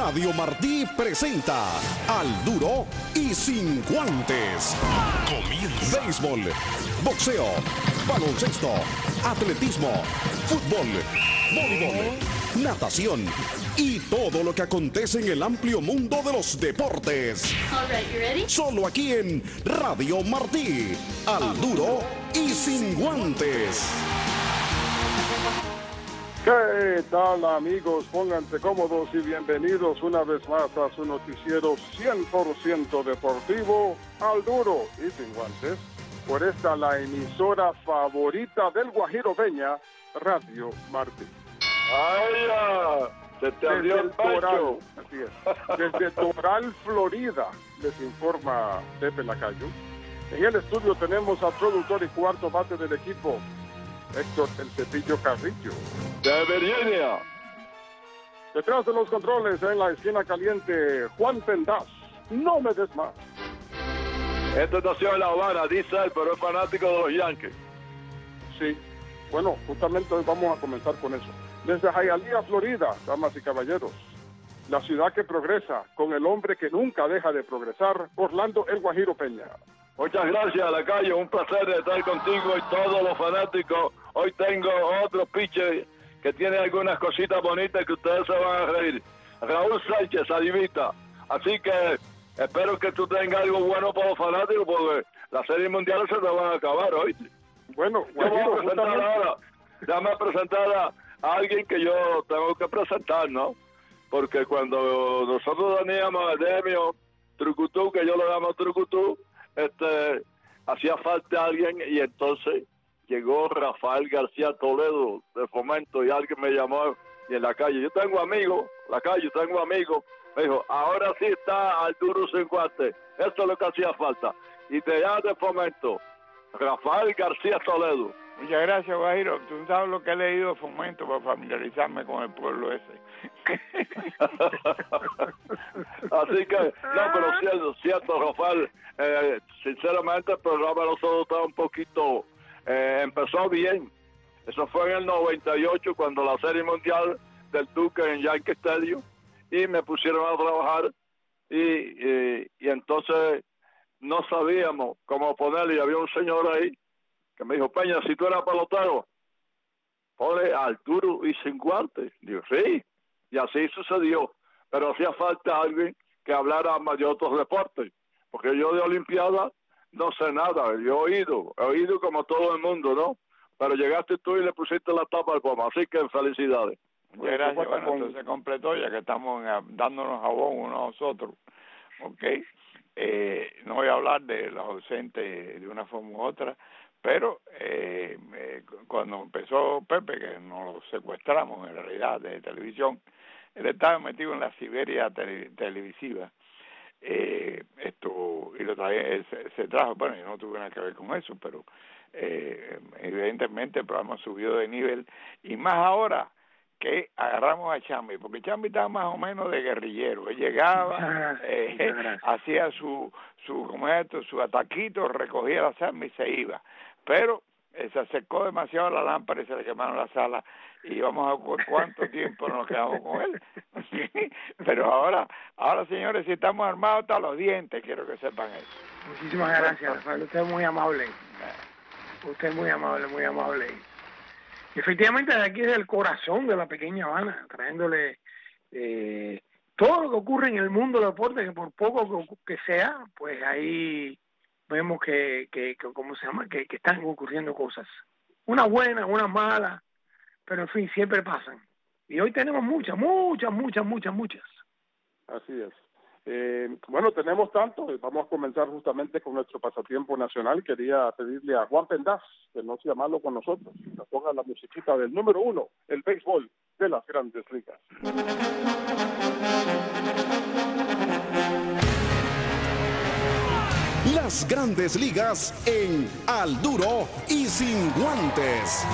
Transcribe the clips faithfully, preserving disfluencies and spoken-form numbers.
Radio Martí presenta Al Duro y Sin Guantes. Comienza. Béisbol, boxeo, baloncesto, atletismo, fútbol, voleibol, natación y todo lo que acontece en el amplio mundo de los deportes. All right, you ready? Solo aquí en Radio Martí. Al Duro y Sin Guantes. ¿Qué tal, amigos? Pónganse cómodos y bienvenidos una vez más a su noticiero cien por ciento deportivo, Al Duro y Sin Guantes, por esta la emisora favorita del Guajiro Peña, Radio Martí. ¡Ay, ya! Se te abrió el Doral, así es. Desde Doral, Florida, les informa Pepe Lacayo. En el estudio tenemos al productor y cuarto bate del equipo, Héctor El Cepillo Carrillo. ¡De Virginia! Detrás de los controles, en la esquina caliente, Juan Pendaz. No me des más. Esta nació en La Habana, dice él, pero es fanático de los Yankees. Sí. Bueno, justamente hoy vamos a comenzar con eso. Desde Hialeah, Florida, damas y caballeros, la ciudad que progresa, con el hombre que nunca deja de progresar, Orlando El Guajiro Peña. Muchas gracias, Lacayo. Un placer estar contigo y todos los fanáticos. Hoy tengo otro pitcher que tiene algunas cositas bonitas que ustedes se van a reír. Raúl Sánchez, adivita. Así que espero que tú tengas algo bueno para los fanáticos, porque las series mundiales se te van a acabar hoy. Bueno, yo voy a presentar justamente... ahora. Déjame presentar a, a alguien que yo tengo que presentar, ¿no? Porque cuando nosotros teníamos a Demio Trucutú, que yo lo llamo Trucutú, este, hacía falta alguien y entonces llegó Rafael García Toledo de Fomento y alguien me llamó y en la calle, yo tengo amigos, la calle, tengo amigos, me dijo, ahora sí está Al Duro Sin Guantes, eso es lo que hacía falta, y de allá de Fomento, Rafael García Toledo. Muchas gracias, Guajiro. Tú sabes lo que he leído de Fomento para familiarizarme con el pueblo ese. Así que, no, pero cierto, cierto, Rafael, eh, sinceramente el programa de nosotros está un poquito, eh, empezó bien. Eso fue en el noventa y ocho cuando la Serie Mundial del Duque en Yankee Stadium y me pusieron a trabajar y, y, y entonces no sabíamos cómo ponerle y había un señor ahí que me dijo, Peña, si tú eras pelotero, ponle Al Duro y Sin Guantes. Digo, sí, y así sucedió, pero hacía falta alguien que hablara más de otros deportes, porque yo de Olimpiada no sé nada, yo he oído, he oído como todo el mundo, ¿no? Pero llegaste tú y le pusiste la tapa al pomo, así que felicidades. Muchas gracias, bueno, entonces completó, ya que estamos dándonos jabón unos a los otros, ¿ok? Eh, no voy a hablar de los ausentes de una forma u otra, pero eh, eh, cuando empezó Pepe, que nos lo secuestramos en realidad de televisión, él estaba metido en la Siberia tele, televisiva, eh, esto y lo trae, se, se trajo, bueno, yo no tuve nada que ver con eso, pero eh, evidentemente el programa subió de nivel, y más ahora que agarramos a Chambi, porque Chambi estaba más o menos de guerrillero, él llegaba, eh, hacía su, su, ¿cómo es esto?, su ataquito, recogía la sangre y se iba, pero eh, se acercó demasiado a la lámpara y se le quemaron las alas, y vamos a ver cuánto tiempo nos quedamos con él. Pero ahora, ahora señores, si estamos armados hasta los dientes, quiero que sepan eso. Muchísimas gracias, Rafael, usted es muy amable, usted es muy amable, muy amable. Y efectivamente, de aquí es el corazón de la pequeña Habana, trayéndole eh, todo lo que ocurre en el mundo del deporte, que por poco que sea, pues ahí vemos que, que, que ¿cómo se llama?, que, que están ocurriendo cosas. Unas buenas, unas malas, pero en fin, siempre pasan. Y hoy tenemos muchas, muchas, muchas, muchas, muchas. Así es. Eh, bueno, tenemos tanto, vamos a comenzar justamente con nuestro pasatiempo nacional. Quería pedirle a Juan Pendaz que no sea malo con nosotros, que ponga la musiquita del número uno, el béisbol de las Grandes Ligas. Las Grandes Ligas en Al Duro y Sin Guantes.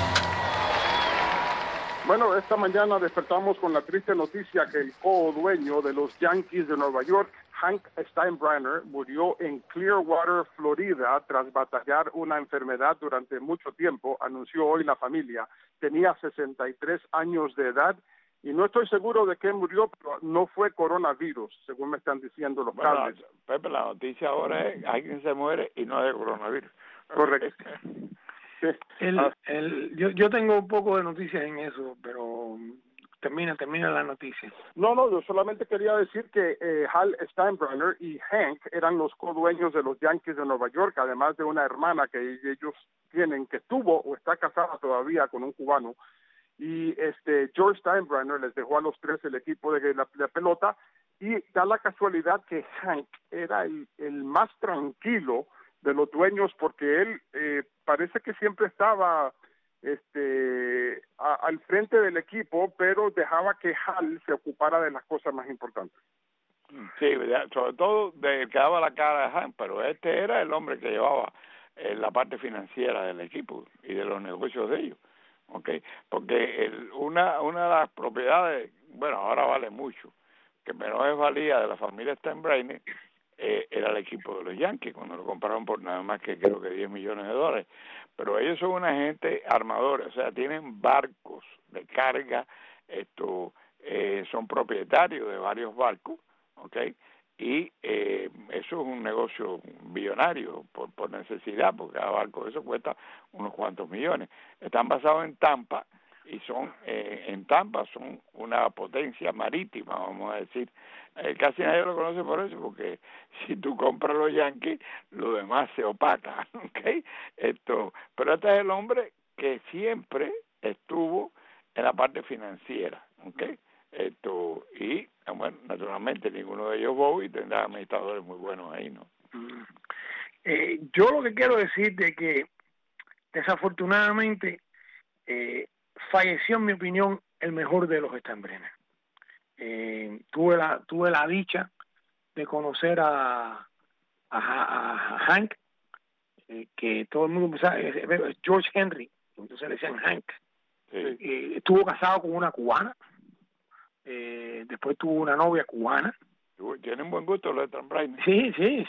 Bueno, esta mañana despertamos con la triste noticia que el co-dueño de los Yankees de Nueva York, Hank Steinbrenner, murió en Clearwater, Florida, tras batallar una enfermedad durante mucho tiempo, anunció hoy la familia. Tenía sesenta y tres años de edad y no estoy seguro de qué murió, pero no fue coronavirus, según me están diciendo los bueno, cables. Pepe, la noticia ahora es alguien se muere y no es de coronavirus. Correcto. Sí. El, Ah, el, yo, yo tengo un poco de noticias en eso, pero termina, termina la noticia. No, no, yo solamente quería decir que eh, Hal Steinbrenner y Hank eran los codueños de los Yankees de Nueva York, además de una hermana que ellos tienen, que estuvo o está casada todavía con un cubano. Y este George Steinbrenner les dejó a los tres el equipo de la, de pelota, y da la casualidad que Hank era el, el más tranquilo de los dueños, porque él eh, parece que siempre estaba este a, al frente del equipo, pero dejaba que Hal se ocupara de las cosas más importantes. Sí, sobre todo de que daba la cara de Han, pero este era el hombre que llevaba eh, la parte financiera del equipo y de los negocios de ellos. Okay, porque el, una una de las propiedades, bueno, ahora vale mucho, que menos es valía de la familia Steinbrenner, eh, era el equipo de los Yankees, cuando lo compraron por nada más que creo que diez millones de dólares. Pero ellos son una gente armadora, o sea, tienen barcos de carga, esto eh, son propietarios de varios barcos, okay, y eh, eso es un negocio billonario por, por necesidad, porque cada barco de eso cuesta unos cuantos millones. Están basados en Tampa y son eh, en Tampa son una potencia marítima, vamos a decir. Eh, casi nadie lo conoce por eso, porque si tú compras los Yankees, lo demás se opaca, ¿okay? Esto, pero este es el hombre que siempre estuvo en la parte financiera, ¿okay? Esto, y bueno, naturalmente ninguno de ellos Bowie tendrá administradores muy buenos ahí, ¿no? Mm. Eh, yo lo que quiero decirte es que desafortunadamente eh, falleció, en mi opinión, el mejor de los Steinbrenner. Eh, tuve la tuve la dicha de conocer a, a, a Hank, eh, que todo el mundo pensaba, eh, George Henry, entonces le decían Hank. Sí. Eh, estuvo casado con una cubana, eh, después tuvo una novia cubana. Tienen buen gusto los Steinbrenner. Sí, sí.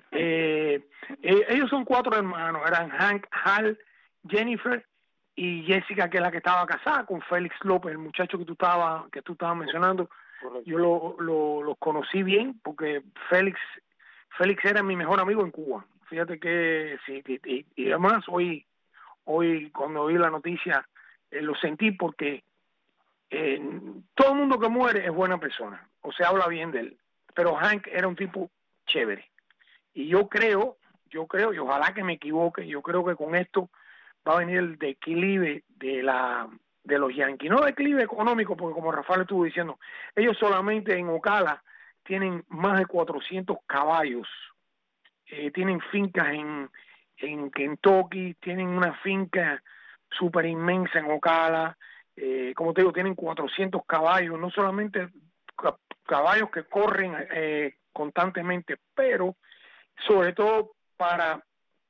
eh, eh, ellos son cuatro hermanos, eran Hank, Hal, Jennifer y Jessica, que es la que estaba casada con Félix López, el muchacho que tú estabas que tú estabas mencionando. Correcto. Yo lo, lo, los conocí bien porque Félix Félix era mi mejor amigo en Cuba. Fíjate que sí, y, y, y además hoy hoy cuando vi la noticia eh, lo sentí, porque eh, todo el mundo que muere es buena persona o se habla bien de él, pero Hank era un tipo chévere, y yo creo yo creo y ojalá que me equivoque, yo creo que con esto va a venir el declive de la de los Yankees, no declive económico, porque como Rafael estuvo diciendo, ellos solamente en Ocala tienen más de cuatrocientos caballos, eh, tienen fincas en en Kentucky, tienen una finca súper inmensa en Ocala, eh, como te digo, tienen cuatrocientos caballos, no solamente caballos que corren eh, constantemente, pero sobre todo para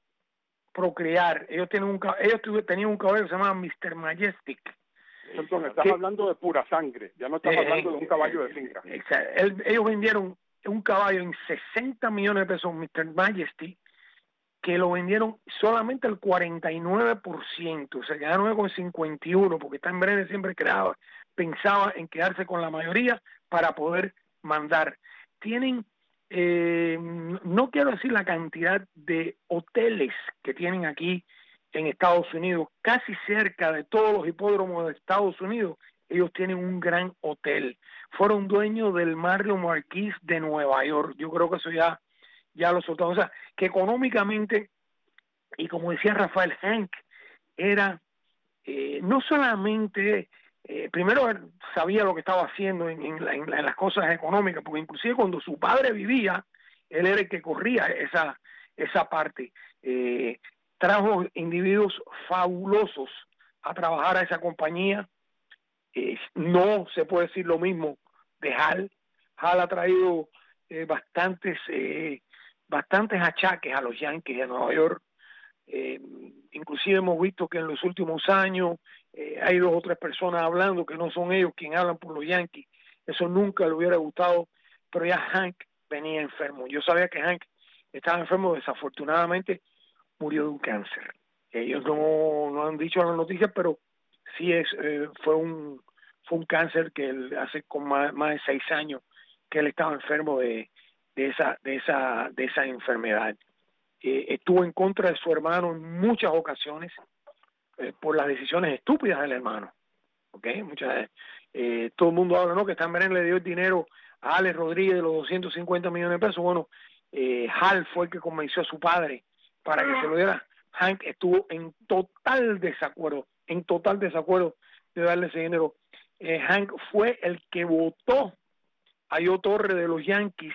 procrear. Ellos tienen un ellos tenían un caballo que se llama mister Majestic. Entonces, estás ¿Qué? hablando de pura sangre, ya no estás Eh, hablando de un caballo de eh, finca. eh, el, ellos vendieron un caballo en sesenta millones de pesos, mister Majesty, que lo vendieron solamente el cuarenta y nueve por ciento, se quedaron con cincuenta y uno, porque Steinbrenner siempre creaba, pensaba en quedarse con la mayoría para poder mandar. Tienen, eh, no quiero decir la cantidad de hoteles que tienen aquí en Estados Unidos, casi cerca de todos los hipódromos de Estados Unidos, ellos tienen un gran hotel. Fueron dueños del Marriott Marquis de Nueva York. Yo creo que eso ya ya lo soltaron. O sea, que económicamente, y como decía Rafael, Hank era eh, no solamente, eh, primero sabía lo que estaba haciendo en, en, la, en, la, en las cosas económicas, porque inclusive cuando su padre vivía, él era el que corría esa, esa parte. Eh, trajo individuos fabulosos a trabajar a esa compañía. Eh, no se puede decir lo mismo de Hal. Hal ha traído eh, bastantes eh, bastantes achaques a los Yankees de Nueva York. Eh, inclusive hemos visto que en los últimos años eh, hay dos o tres personas hablando que no son ellos quienes hablan por los Yankees. Eso nunca le hubiera gustado, pero ya Hank venía enfermo. Yo sabía que Hank estaba enfermo, desafortunadamente murió de un cáncer. Ellos no, no han dicho en las noticias, pero sí es, eh, fue un fue un cáncer que él, hace como más, más de seis años que él estaba enfermo de, de esa de esa de esa enfermedad. Eh, estuvo en contra de su hermano en muchas ocasiones eh, por las decisiones estúpidas del hermano. Okay, muchas eh, todo el mundo habla, ¿no?, que Stan Brennan le dio el dinero a Alex Rodríguez de los doscientos cincuenta millones de pesos. Bueno, eh, Hal fue el que convenció a su padre para que se lo diera. Hank estuvo en total desacuerdo, en total desacuerdo de darle ese dinero. Eh, Hank fue el que votó a Joe Torre de los Yankees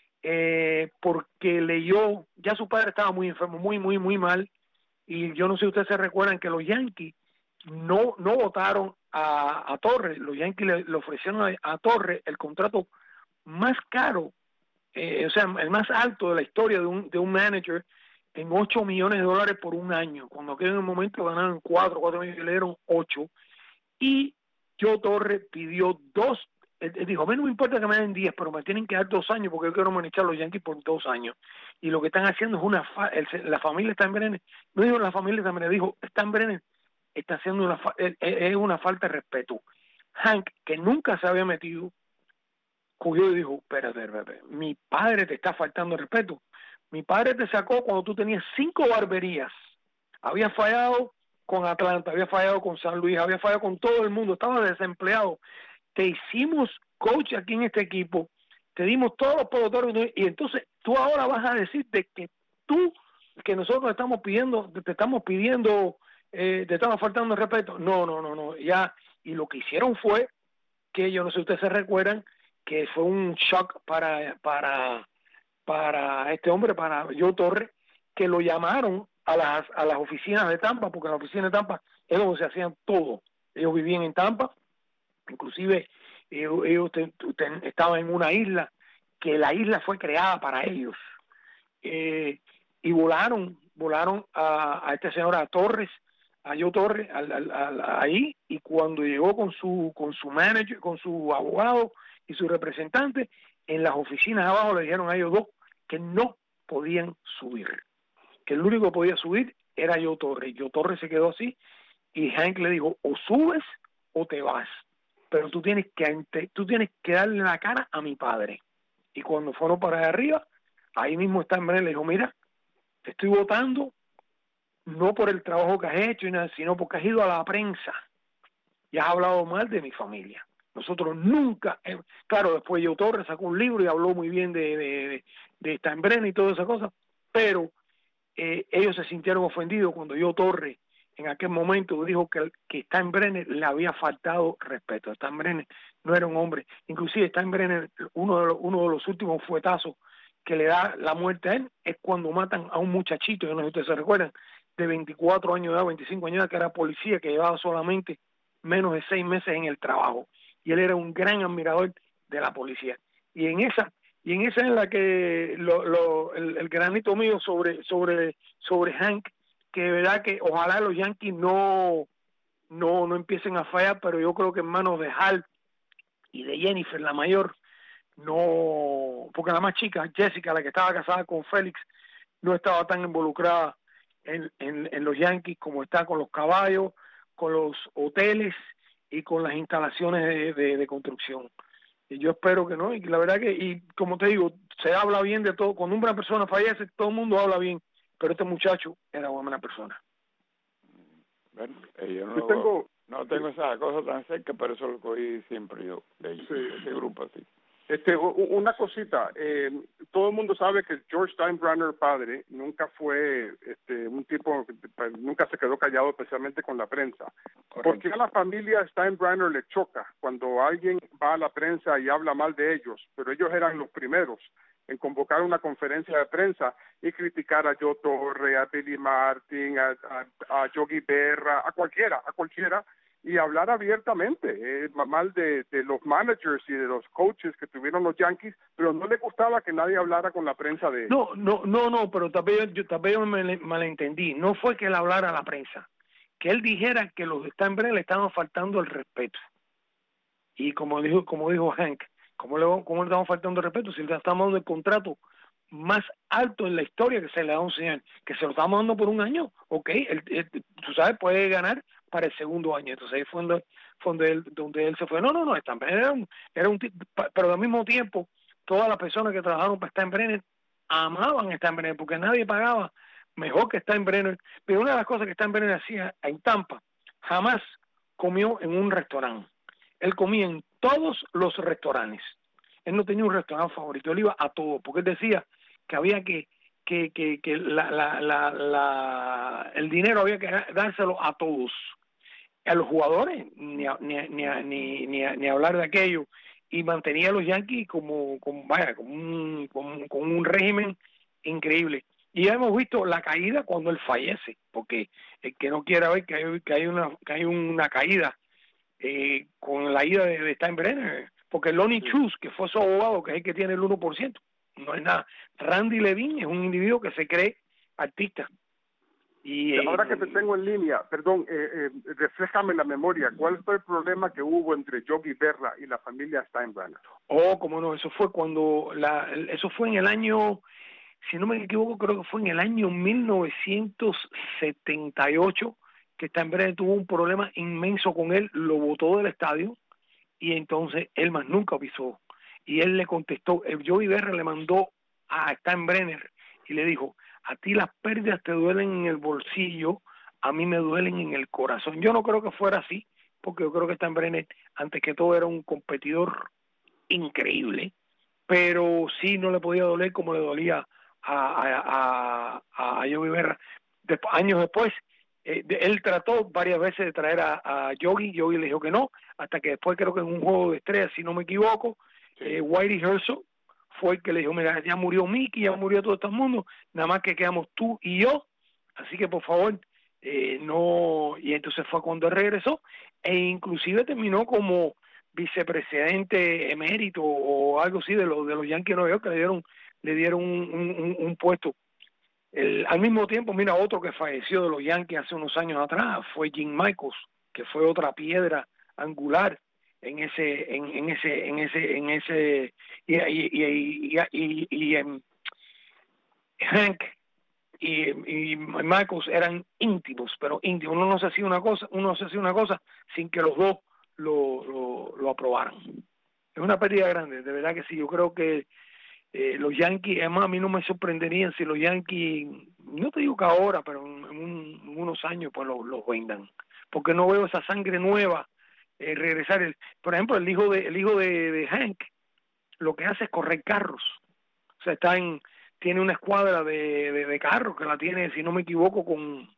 eh, porque leyó, ya su padre estaba muy enfermo, muy, muy, muy mal, y yo no sé si ustedes se recuerdan que los Yankees no no votaron a, a Torre. Los Yankees le, le ofrecieron a, a Torre el contrato más caro, eh, o sea, el más alto de la historia de un, de un manager, en ocho millones de dólares por un año, cuando aquel en el momento ganaron cuatro, cuatro millones, le dieron ocho, y Joe Torre pidió dos. Él, él dijo, a mí no me importa que me den diez, pero me tienen que dar dos años porque yo quiero manejar a los Yankees por dos años. Y lo que están haciendo es una, fa el, la familia Stan Brennan, no dijo la familia Stan Brennan, dijo Stan Brennan está haciendo una, fa es, es una falta de respeto. Hank, que nunca se había metido, cogió y dijo, espérate, espérate, mi padre te está faltando el respeto. Mi padre te sacó cuando tú tenías cinco barberías. Había fallado con Atlanta, había fallado con San Luis, había fallado con todo el mundo, estaba desempleado. Te hicimos coach aquí en este equipo, te dimos todos los peloteros, y entonces tú ahora vas a decirte que tú, que nosotros estamos pidiendo, te estamos pidiendo, eh, te estamos faltando el respeto. No, no, no, no, ya. Y lo que hicieron fue que, yo no sé si ustedes se recuerdan, que fue un shock para para para este hombre, para Joe Torre, que lo llamaron a las a las oficinas de Tampa, porque en la oficina de Tampa es donde se hacían todo. Ellos vivían en Tampa, inclusive ellos, ellos te, te, estaban en una isla, que la isla fue creada para ellos, eh, y volaron volaron a, a este señor, a Torres, a Joe Torre, al, al, al, ahí, y cuando llegó con su con su manager, con su abogado y su representante, en las oficinas de abajo le dijeron a ellos dos que no podían subir, que el único que podía subir era Joe Torre. Joe Torre se quedó así, y Hank le dijo, o subes o te vas, pero tú tienes que tú tienes que darle la cara a mi padre. Y cuando fueron para allá arriba, ahí mismo Stan Brennan le dijo, mira, te estoy votando no por el trabajo que has hecho, sino porque has ido a la prensa y has hablado mal de mi familia. Nosotros nunca, eh, claro, después Joe Torre sacó un libro y habló muy bien de, de, de Stan Brennan y toda esa cosa, pero eh, ellos se sintieron ofendidos cuando Joe Torre en aquel momento dijo que, que Stan Brennan le había faltado respeto. Stan Brennan no era un hombre. Inclusive Stan Brennan, uno de los, uno de los últimos fuetazos que le da la muerte a él es cuando matan a un muchachito, yo no sé si ustedes se recuerdan, de veinticuatro años de edad, veinticinco años de edad, que era policía, que llevaba solamente menos de seis meses en el trabajo. Y él era un gran admirador de la policía. Y en esa y en esa es la que lo, lo, el, el granito mío sobre sobre sobre Hank, que de verdad que ojalá los Yankees no no no empiecen a fallar, pero yo creo que en manos de Hal y de Jennifer, la mayor, no, porque la más chica, Jessica, la que estaba casada con Félix, no estaba tan involucrada en, en, en los Yankees como está con los caballos, con los hoteles y con las instalaciones de, de, de construcción. Y yo espero que no, y la verdad que, y como te digo, se habla bien de todo. Cuando una persona fallece, todo el mundo habla bien, pero este muchacho era una buena persona. Bueno, eh, yo no, yo tengo, no tengo esa cosa tan cerca, pero eso lo cogí siempre yo, de, sí, de ese grupo así. Este, una cosita, eh, todo el mundo sabe que George Steinbrenner padre nunca fue este, un tipo, nunca se quedó callado, especialmente con la prensa. Correcto. ¿Por qué a la familia Steinbrenner le choca cuando alguien va a la prensa y habla mal de ellos? Pero ellos eran los primeros en convocar una conferencia de prensa y criticar a Joe Torre, a Billy Martin, a, a, a Yogi Berra, a cualquiera, a cualquiera, y hablar abiertamente eh, mal de, de los managers y de los coaches que tuvieron los Yankees, pero no le gustaba que nadie hablara con la prensa de ellos. No, no, no, no, pero también yo también me malentendí. No fue que él hablara a la prensa, que él dijera que los Steinbrenner le estaban faltando el respeto. Y como dijo, como dijo Hank, ¿cómo le, cómo le estamos faltando el respeto? Si le estamos dando el contrato más alto en la historia que se le da a un señor, que se lo estamos dando por un año, ok, él, él, tú sabes, puede ganar para el segundo año. Entonces ahí fue donde, fue donde, él, donde él se fue. No, no, no, Steinbrenner era un, era un tipo, pero al mismo tiempo, todas las personas que trabajaron para Steinbrenner amaban a Steinbrenner porque nadie pagaba mejor que Steinbrenner. Pero una de las cosas que Steinbrenner hacía en Tampa, jamás comió en un restaurante. Él comía en todos los restaurantes. Él no tenía un restaurante favorito, él iba a todo, porque él decía que había que que que, que la, la, la, la, el dinero había que dárselo a todos, a los jugadores, ni a, ni, a, ni, a, ni, ni, a, ni hablar de aquello, y mantenía a los Yankees como, como vaya, como un, como, como un régimen increíble. Y ya hemos visto la caída cuando él fallece, porque el que no quiera ver que hay, que hay, una, que hay una caída eh, con la ida de, de Steinbrenner, porque Lonnie sí. Chus, que fue su abogado, que es el que tiene el uno por ciento, no es nada. Randy Levine es un individuo que se cree artista. Y ahora eh, que te tengo en línea, perdón, eh, eh, refléjame la memoria, ¿cuál fue el problema que hubo entre Yogi Berra y la familia Steinbrenner? Oh, cómo no, eso fue cuando, la, eso fue en el año, si no me equivoco, creo que fue en el año mil novecientos setenta y ocho, que Steinbrenner tuvo un problema inmenso con él, lo botó del estadio, y entonces él más nunca pisó. Y él le contestó, Yogi Berra le mandó a Steinbrenner y le dijo, a ti las pérdidas te duelen en el bolsillo, a mí me duelen en el corazón. Yo no creo que fuera así, porque yo creo que Steinbrenner, antes que todo, era un competidor increíble, pero sí no le podía doler como le dolía a, a, a, a Yogi Berra. Después, años después, eh, de, él trató varias veces de traer a, a Yogi, Yogi le dijo que no, hasta que después creo que en un juego de estrellas, si no me equivoco, sí. eh, Whitey Herzog fue el que le dijo, mira, ya murió Mickey, ya murió todo este mundo, nada más que quedamos tú y yo, así que por favor, eh, no, y entonces fue cuando él regresó, e inclusive terminó como vicepresidente emérito o algo así de los de los Yankees de Nueva York, que le dieron, le dieron un, un, un puesto. El, al mismo tiempo, mira, otro que falleció de los Yankees hace unos años atrás fue Jim Michaels, que fue otra piedra angular en ese en, en ese en ese en ese y y y y, y, y um, Hank y, y Michaels eran íntimos, pero íntimos. Uno no se hacía una cosa, uno no se hacía una cosa sin que los dos lo, lo, lo aprobaran. Es una pérdida grande, de verdad que sí. Yo creo que eh, los Yankees, además a mí no me sorprenderían si los Yankees, no te digo que ahora, pero en, un, en unos años pues los, los vendan, porque no veo esa sangre nueva eh, regresar. El, por ejemplo, el hijo de el hijo de, de Hank lo que hace es correr carros, o sea, está en tiene una escuadra de, de, de carros que la tiene, si no me equivoco, con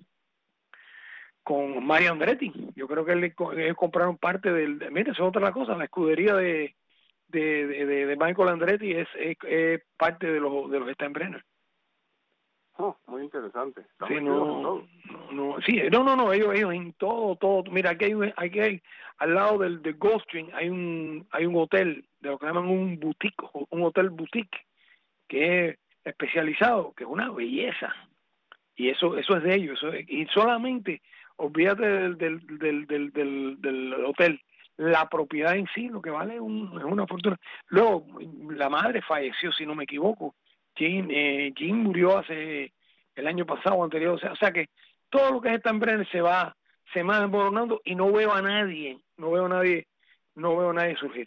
con Mario Andretti. Yo creo que él, él compraron parte del, de, mira, eso es otra cosa, la escudería de de, de, de Michael Andretti es, es, es parte de los de los Steinbrenner. Oh, muy interesante. Sí, no, no, no, sí, no, no, no, ellos, ellos en todo, todo. Mira, aquí hay, un, aquí hay al lado del, del Gulfstream hay un, hay un hotel de lo que llaman un boutique, un hotel boutique que es especializado, que es una belleza, y eso, eso es de ellos, eso es, y solamente, olvídate del, del, del, del, del, del hotel, la propiedad en sí, lo que vale es, un, es una fortuna. Luego, la madre falleció, si no me equivoco. Jim, eh, Jim murió hace el año pasado o anterior, o sea, o sea que todo lo que es Steinbrenner se va se va desmoronando y no veo a nadie, no veo a nadie, no veo a nadie surgir.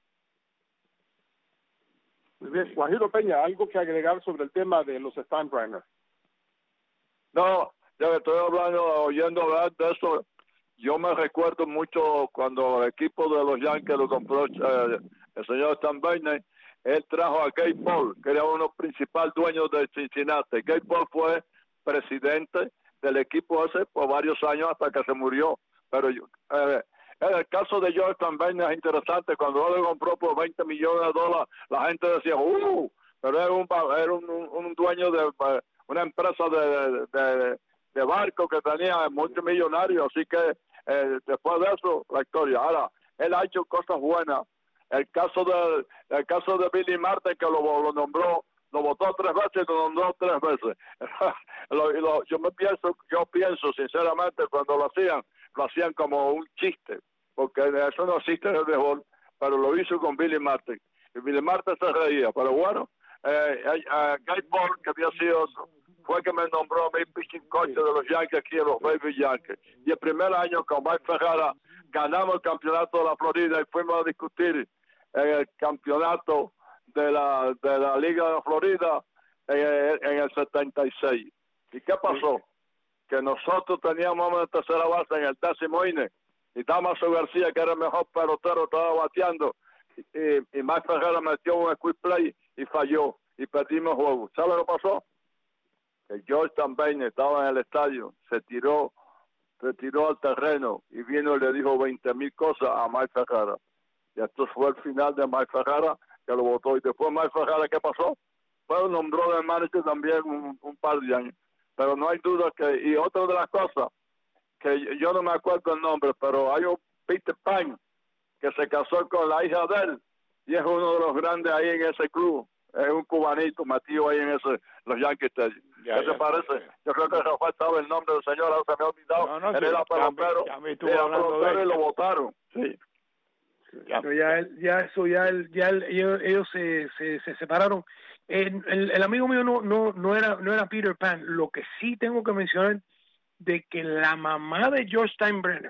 Muy bien, Guajiro Peña, algo que agregar sobre el tema de los Steinbrenner. No, ya que estoy hablando, oyendo hablar de eso, yo me recuerdo mucho cuando el equipo de los Yankees lo compró eh, el señor Steinbrenner. Él trajo a Gary Paul, que era uno de los principales dueños de Cincinnati. Gary Paul fue presidente del equipo ese por varios años hasta que se murió. Pero yo, eh, en el caso de George Steinbrenner es interesante. Cuando él lo compró por veinte millones de dólares, la gente decía, ¡uh! Pero era un, era un, un, un dueño de uh, una empresa de, de, de barco que tenía multimillonarios. Así que eh, después de eso, la historia. Ahora, él ha hecho cosas buenas. El caso de el caso de Billy Martin, que lo, lo nombró, lo votó tres veces y lo nombró tres veces. lo, lo, yo me pienso, yo pienso sinceramente cuando lo hacían, lo hacían como un chiste, porque eso no existe en el béisbol, pero lo hizo con Billy Martin. Y Billy Martin se reía, pero bueno, eh, eh, Guy Paul, que había sido fue que me nombró a mí pitching coach de los Yankees aquí en los Baby Yankees. Y el primer año con Mike Ferrara ganamos el campeonato de la Florida y fuimos a discutir en el campeonato de la de la Liga de la Florida en el, en el setenta y seis. ¿Y qué pasó? Que nosotros teníamos una tercera base en el décimo inning y Damaso García, que era el mejor pelotero, estaba bateando y, y Mike Ferrara metió un quick play y falló y perdimos el juego. ¿Sabes lo que pasó? Que George también estaba en el estadio, se tiró se tiró al terreno y vino y le dijo veinte mil cosas a Mike Ferrara. Y esto fue el final de Mike Ferrara, que lo votó. Y después Mike Ferrara, ¿qué pasó? Pues nombró de manager también un, un par de años. Pero no hay duda que... Y otra de las cosas, que yo no me acuerdo el nombre, pero hay un Peter Pan que se casó con la hija de él y es uno de los grandes ahí en ese club. Es un cubanito metido ahí en ese los Yankees. ¿Qué ya, te ya, parece? Ya, ya. Yo creo que Rafael estaba el nombre del señor, ahora se me ha olvidado. No, no, él sí, era pelotero, era pelotero y lo votaron. Sí. Ya, pero ya, ya eso, ya, el, ya el, ellos, ellos se, se, se separaron. El, el, el amigo mío no, no, no era, no era Peter Pan. Lo que sí tengo que mencionar de que la mamá de George Steinbrenner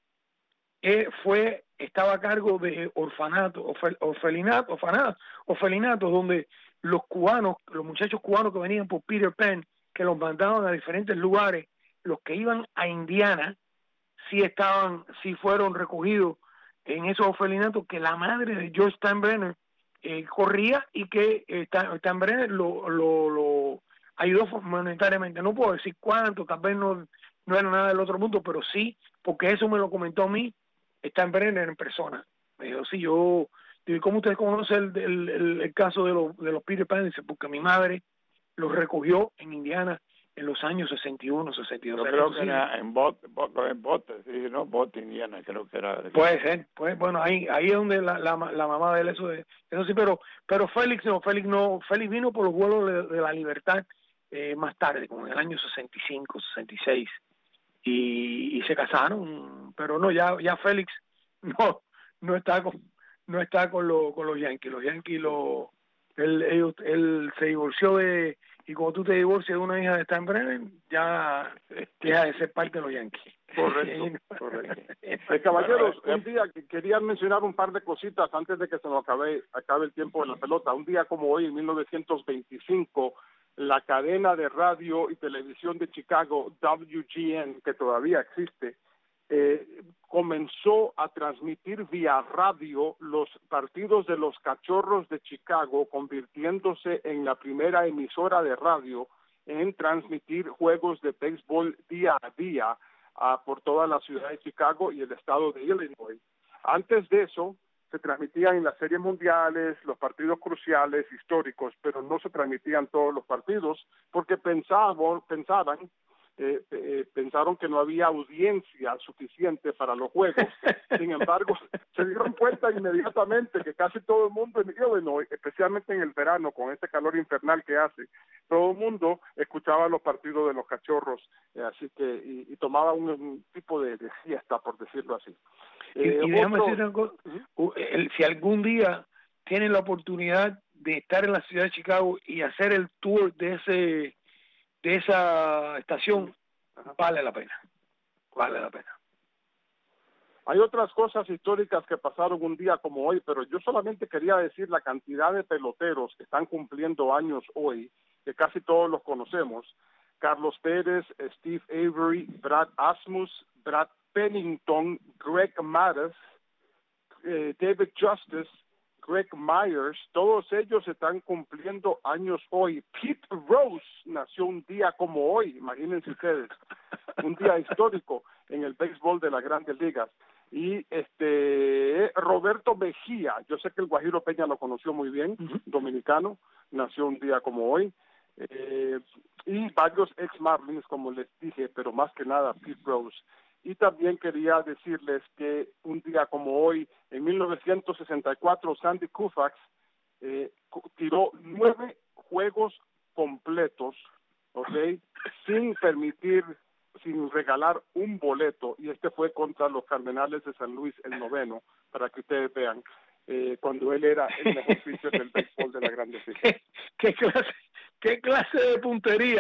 eh, fue, estaba a cargo de orfanato, orfel, orfelinato, orfanato, orfelinato, donde los cubanos, los muchachos cubanos que venían por Peter Pan, que los mandaban a diferentes lugares, los que iban a Indiana, sí estaban, sí fueron recogidos en esos orfelinatos, que la madre de George Steinbrenner eh, corría y que eh, Steinbrenner lo, lo, lo ayudó monetariamente. No puedo decir cuánto, tal vez no, no era nada del otro mundo, pero sí, porque eso me lo comentó a mí Steinbrenner en persona. Me dijo, sí, yo, digo, ¿cómo usted conoce el, el, el, el caso de los, de los Peter Pan? Dice, porque mi madre los recogió en Indiana en los años sesenta y uno, sesenta y dos. Yo creo que era en bote, en bote, sí, no, bote Indiana, creo que era. Puede ser, pues bueno, ahí ahí es donde la, la, la mamá de él, eso, de, eso sí, pero pero Félix no, Félix no, Félix vino por los vuelos de, de la libertad eh, más tarde, como en el año sesenta y cinco, sesenta y seis, y, y se casaron, pero no, ya ya Félix no no está con no está con, lo, con los Yankees, los Yankees lo él, él, él se divorció de, y cuando tú te divorcias de una hija de Steinbrenner, ya deja de ser parte de los Yankees. Correcto, correcto. Eh, caballeros, un día que quería mencionar un par de cositas antes de que se nos acabe, acabe el tiempo de la pelota. Un día como hoy, en mil novecientos veinticinco, la cadena de radio y televisión de Chicago, W G N, que todavía existe, eh, comenzó a transmitir vía radio los partidos de los Cachorros de Chicago, convirtiéndose en la primera emisora de radio en transmitir juegos de béisbol día a día uh, por toda la ciudad de Chicago y el estado de Illinois. Antes de eso, se transmitían en las series mundiales, los partidos cruciales, históricos, pero no se transmitían todos los partidos porque pensaban, pensaban Eh, eh, pensaron que no había audiencia suficiente para los juegos. Sin embargo, se dieron cuenta inmediatamente que casi todo el mundo en Illinois, especialmente en el verano, con este calor infernal que hace, todo el mundo escuchaba los partidos de los Cachorros, eh, así que y, y tomaba un, un tipo de, de siesta, por decirlo así. Eh, y, y déjame decir algo, uh-huh. el, si algún día tienen la oportunidad de estar en la ciudad de Chicago y hacer el tour de ese de esa estación, vale la pena, vale la pena. Hay otras cosas históricas que pasaron un día como hoy, pero yo solamente quería decir la cantidad de peloteros que están cumpliendo años hoy, que casi todos los conocemos. Carlos Pérez, Steve Avery, Brad Asmus, Brad Pennington, Greg Maddux, eh, David Justice, Greg Myers, todos ellos están cumpliendo años hoy. Pete Rose nació un día como hoy, imagínense ustedes, un día histórico en el béisbol de las Grandes Ligas. Y este Roberto Mejía, yo sé que el Guajiro Peña lo conoció muy bien, uh-huh. dominicano, nació un día como hoy. Eh, y varios ex Marlins, como les dije, pero más que nada Pete Rose. Y también quería decirles que un día como hoy, en mil novecientos sesenta y cuatro, Sandy Koufax eh, tiró nueve juegos completos, ¿ok? Sin permitir, sin regalar un boleto, y este fue contra los Cardenales de San Luis, el noveno, para que ustedes vean, eh, cuando él era el mejor pitcher del béisbol de la Grande Liga. ¿Qué, qué clase, qué clase de puntería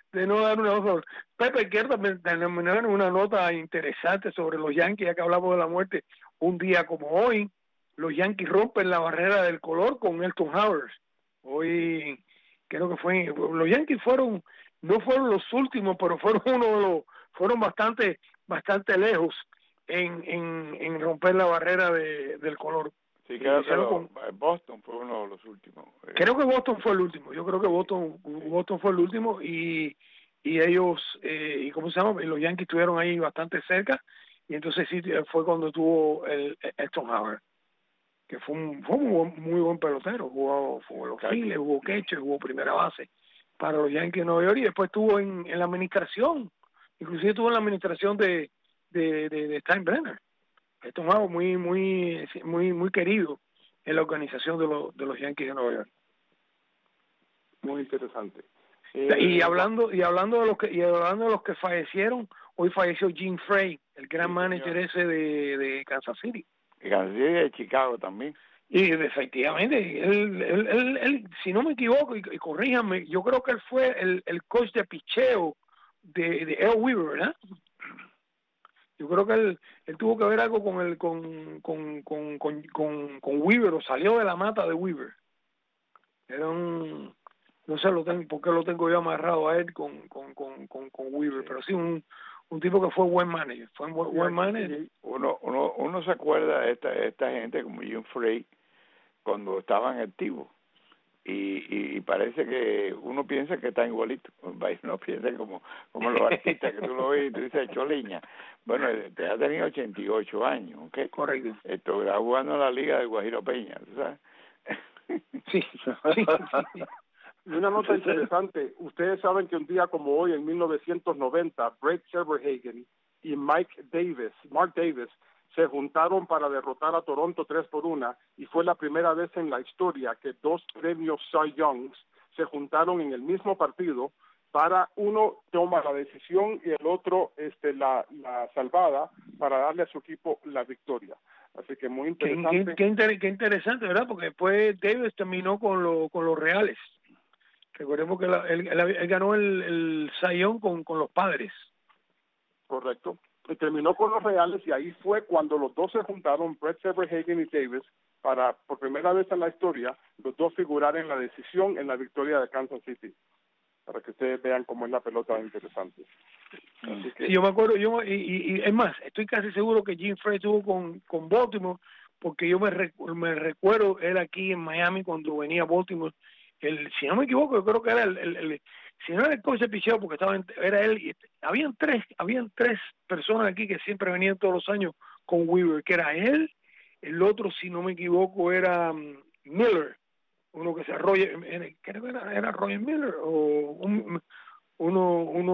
de no dar una nota. Pepe, quiero también terminar una nota interesante sobre los Yankees, ya que hablamos de la muerte. Un día como hoy, los Yankees rompen la barrera del color con Elton Howard. Hoy, creo que fue, los Yankees fueron, no fueron los últimos, pero fueron uno de los, fueron bastante, bastante lejos en, en, en romper la barrera de, del color. Sí, creo que lo, Boston fue uno de los últimos. Creo que Boston fue el último. Yo creo que Boston, Boston fue el último y, y ellos, eh, y ¿cómo se llama? Los Yankees estuvieron ahí bastante cerca y entonces sí fue cuando tuvo el Elton Howard, que fue un, fue un muy, muy buen pelotero. Jugó, jugó los Phillies, jugó catcher, jugó primera base para los Yankees de Nueva York y después estuvo en, en la administración, inclusive estuvo en la administración de, de, de, de Steinbrenner. Esto es algo muy muy muy muy querido en la organización de los de los Yankees de Nueva York. Muy interesante. Eh, y hablando y hablando de los que y hablando de los que fallecieron, hoy falleció Jim Frey, el gran sí, manager señor. ese de, de Kansas City. Y Kansas City de Chicago también. Y efectivamente, él, él, él, él si no me equivoco, y, y corríjanme, yo creo que él fue el, el coach de picheo de, de Earl Weaver, ¿verdad? Yo creo que él, él tuvo que ver algo con el con con, con, con, con con Weaver, o salió de la mata de Weaver. Era un, no sé lo tengo, por qué lo tengo yo amarrado a él con con, con, con, con Weaver, pero sí un, un tipo que fue buen manager, fue un buen, buen manager. Uno, uno, uno se acuerda de esta, esta gente como Jim Frey cuando estaban activos. Y, y parece que uno piensa que está igualito, no piensa como como los artistas que tú lo ves y tú dices Choliña. Bueno, te ha tenido ochenta y ocho años, ¿ok? Correcto. Esto está jugando en la liga de Guajiro Peña, ¿sabes? Sí, sí, sí. Y una nota interesante, ustedes saben que un día como hoy, en mil novecientos noventa, Brett Saberhagen y Mike Davis, Mark Davis, se juntaron para derrotar a Toronto tres por una y fue la primera vez en la historia que dos premios Cy Youngs se juntaron en el mismo partido para uno toma la decisión y el otro este la, la salvada para darle a su equipo la victoria. Así que muy interesante. Qué, qué, qué, inter, qué interesante, ¿verdad? Porque después Davis terminó con, lo, con los Reales. Recordemos que la, él, él, él ganó el, el Cy Young con, con los Padres. Correcto. Y terminó con los Reales y ahí fue cuando los dos se juntaron, Brett Saberhagen y Davis, para por primera vez en la historia los dos figurar en la decisión en la victoria de Kansas City, para que ustedes vean cómo es la pelota interesante. Así que... sí, yo me acuerdo, yo y, y, y es más, estoy casi seguro que Jim Frey estuvo con, con Baltimore, porque yo me, rec, me recuerdo él aquí en Miami cuando venía a Baltimore, el, si no me equivoco, yo creo que era el, el, el si no era el coach de picheo, porque estaba en, era él, y habían tres, habían tres personas aquí que siempre venían todos los años con Weaver, que era él, el otro, si no me equivoco, era um, Miller, uno que se Roger, creo que era, era Roger Miller, o un, uno, uno,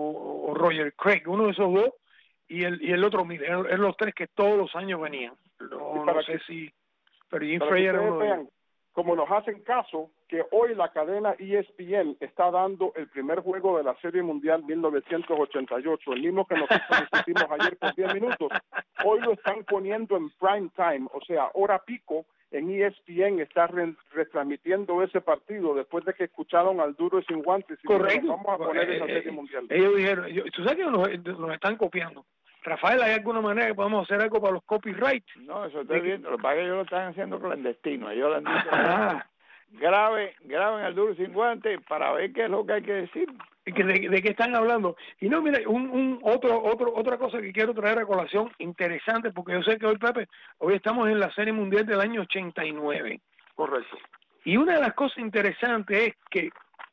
o Roger Craig, uno de esos dos, y el, y el otro Miller, eran los tres que todos los años venían. No, no sé que, si, pero Jim Frey era uno de ellos. Como nos hacen caso, que hoy la cadena E S P N está dando el primer juego de la Serie Mundial mil novecientos ochenta y ocho, el mismo que nosotros discutimos ayer por diez minutos. Hoy lo están poniendo en prime time, o sea, hora pico, en E S P N está re retransmitiendo ese partido después de que escucharon al Duro y Sin Guantes. Y correcto. Dijeron, vamos a poner eh, esa Serie Mundial. Ellos dijeron, yo, tú sabes que nos, nos están copiando. Rafael, ¿hay alguna manera que podamos hacer algo para los copyrights? No, eso estoy viendo. Lo que pasa es que ellos lo están haciendo clandestino. Ellos lo han dicho. Ah. Graben, graben al Duro Sin Guantes para ver qué es lo que hay que decir. ¿De, de, de qué están hablando? Y no, mira, un, un otro, otro, otra cosa que quiero traer a colación interesante, porque yo sé que hoy, Pepe, hoy estamos en la Serie Mundial del año ochenta y nueve. Correcto. Y una de las cosas interesantes es que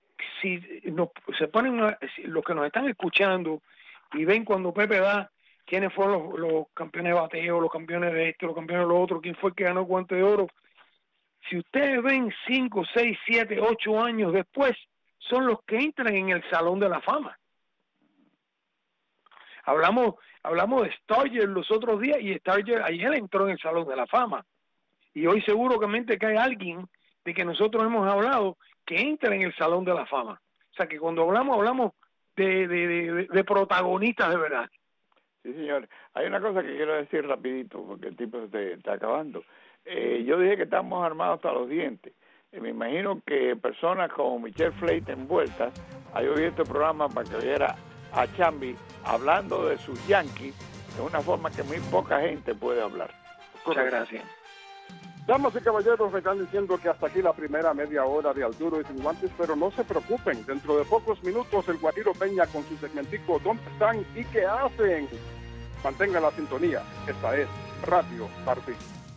si nos, se ponen, a, si los que nos están escuchando y ven cuando Pepe da quiénes fueron los, los campeones de bateo, los campeones de esto, los campeones de lo otro, quién fue el que ganó el Guante de Oro. Si ustedes ven cinco, seis, siete, ocho años después, son los que entran en el Salón de la Fama. Hablamos hablamos de Starger los otros días y Starger ayer entró en el Salón de la Fama. Y hoy seguramente que hay alguien de que nosotros hemos hablado que entra en el Salón de la Fama. O sea que cuando hablamos, hablamos de, de, de, de protagonistas de verdad. Sí, señor. Hay una cosa que quiero decir rapidito, porque el tiempo se está acabando. Eh, yo dije que estamos armados hasta los dientes. Y me imagino que personas como Michelle Flate envueltas, hay oído este programa para que viera a Chambi hablando de sus Yankees de una forma que muy poca gente puede hablar. Muchas gracias. Damas y caballeros, me están diciendo que hasta aquí la primera media hora de Al Duro y Sin Guantes, pero no se preocupen, dentro de pocos minutos el Guajiro Peña con su segmentico ¿Dónde están y qué hacen? Mantenga la sintonía, esta es Radio Martí.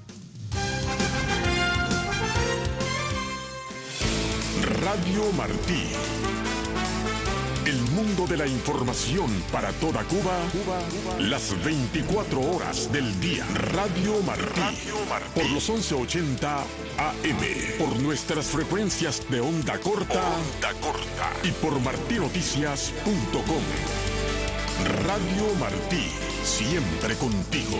Radio Martí. El mundo de la información para toda Cuba, Cuba, Cuba, las veinticuatro horas del día. Radio Martí. Radio Martí. Por los once ochenta A M. Por nuestras frecuencias de onda corta. Onda corta. Y por martinoticias punto com. Radio Martí. Siempre contigo.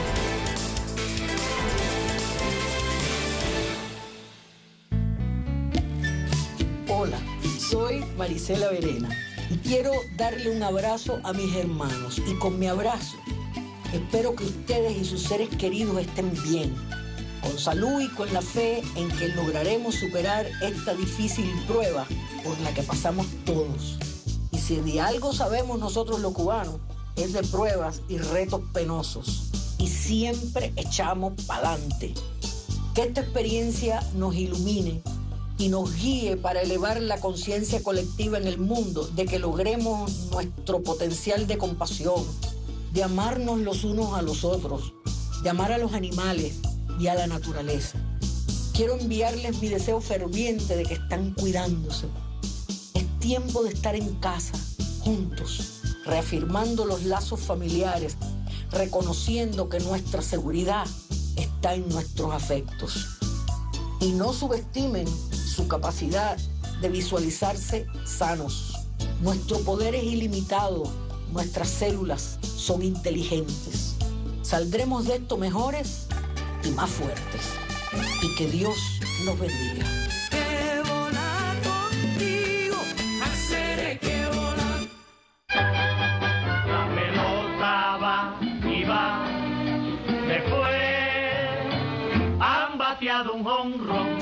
Hola, soy Marisela Verena. Y quiero darle un abrazo a mis hermanos. Y con mi abrazo, espero que ustedes y sus seres queridos estén bien, con salud y con la fe en que lograremos superar esta difícil prueba por la que pasamos todos. Y si de algo sabemos nosotros los cubanos, es de pruebas y retos penosos. Y siempre echamos pa'lante. Que esta experiencia nos ilumine y nos guíe para elevar la conciencia colectiva en el mundo, de que logremos nuestro potencial de compasión, de amarnos los unos a los otros, de amar a los animales y a la naturaleza. Quiero enviarles mi deseo ferviente de que están cuidándose. Es tiempo de estar en casa, juntos, reafirmando los lazos familiares, reconociendo que nuestra seguridad está en nuestros afectos. Y no subestimen su capacidad de visualizarse sanos. Nuestro poder es ilimitado, nuestras células son inteligentes. Saldremos de esto mejores y más fuertes. Y que Dios nos bendiga. Que volar contigo, hacer que volar. La pelota va y va, después han bateado un jonrón.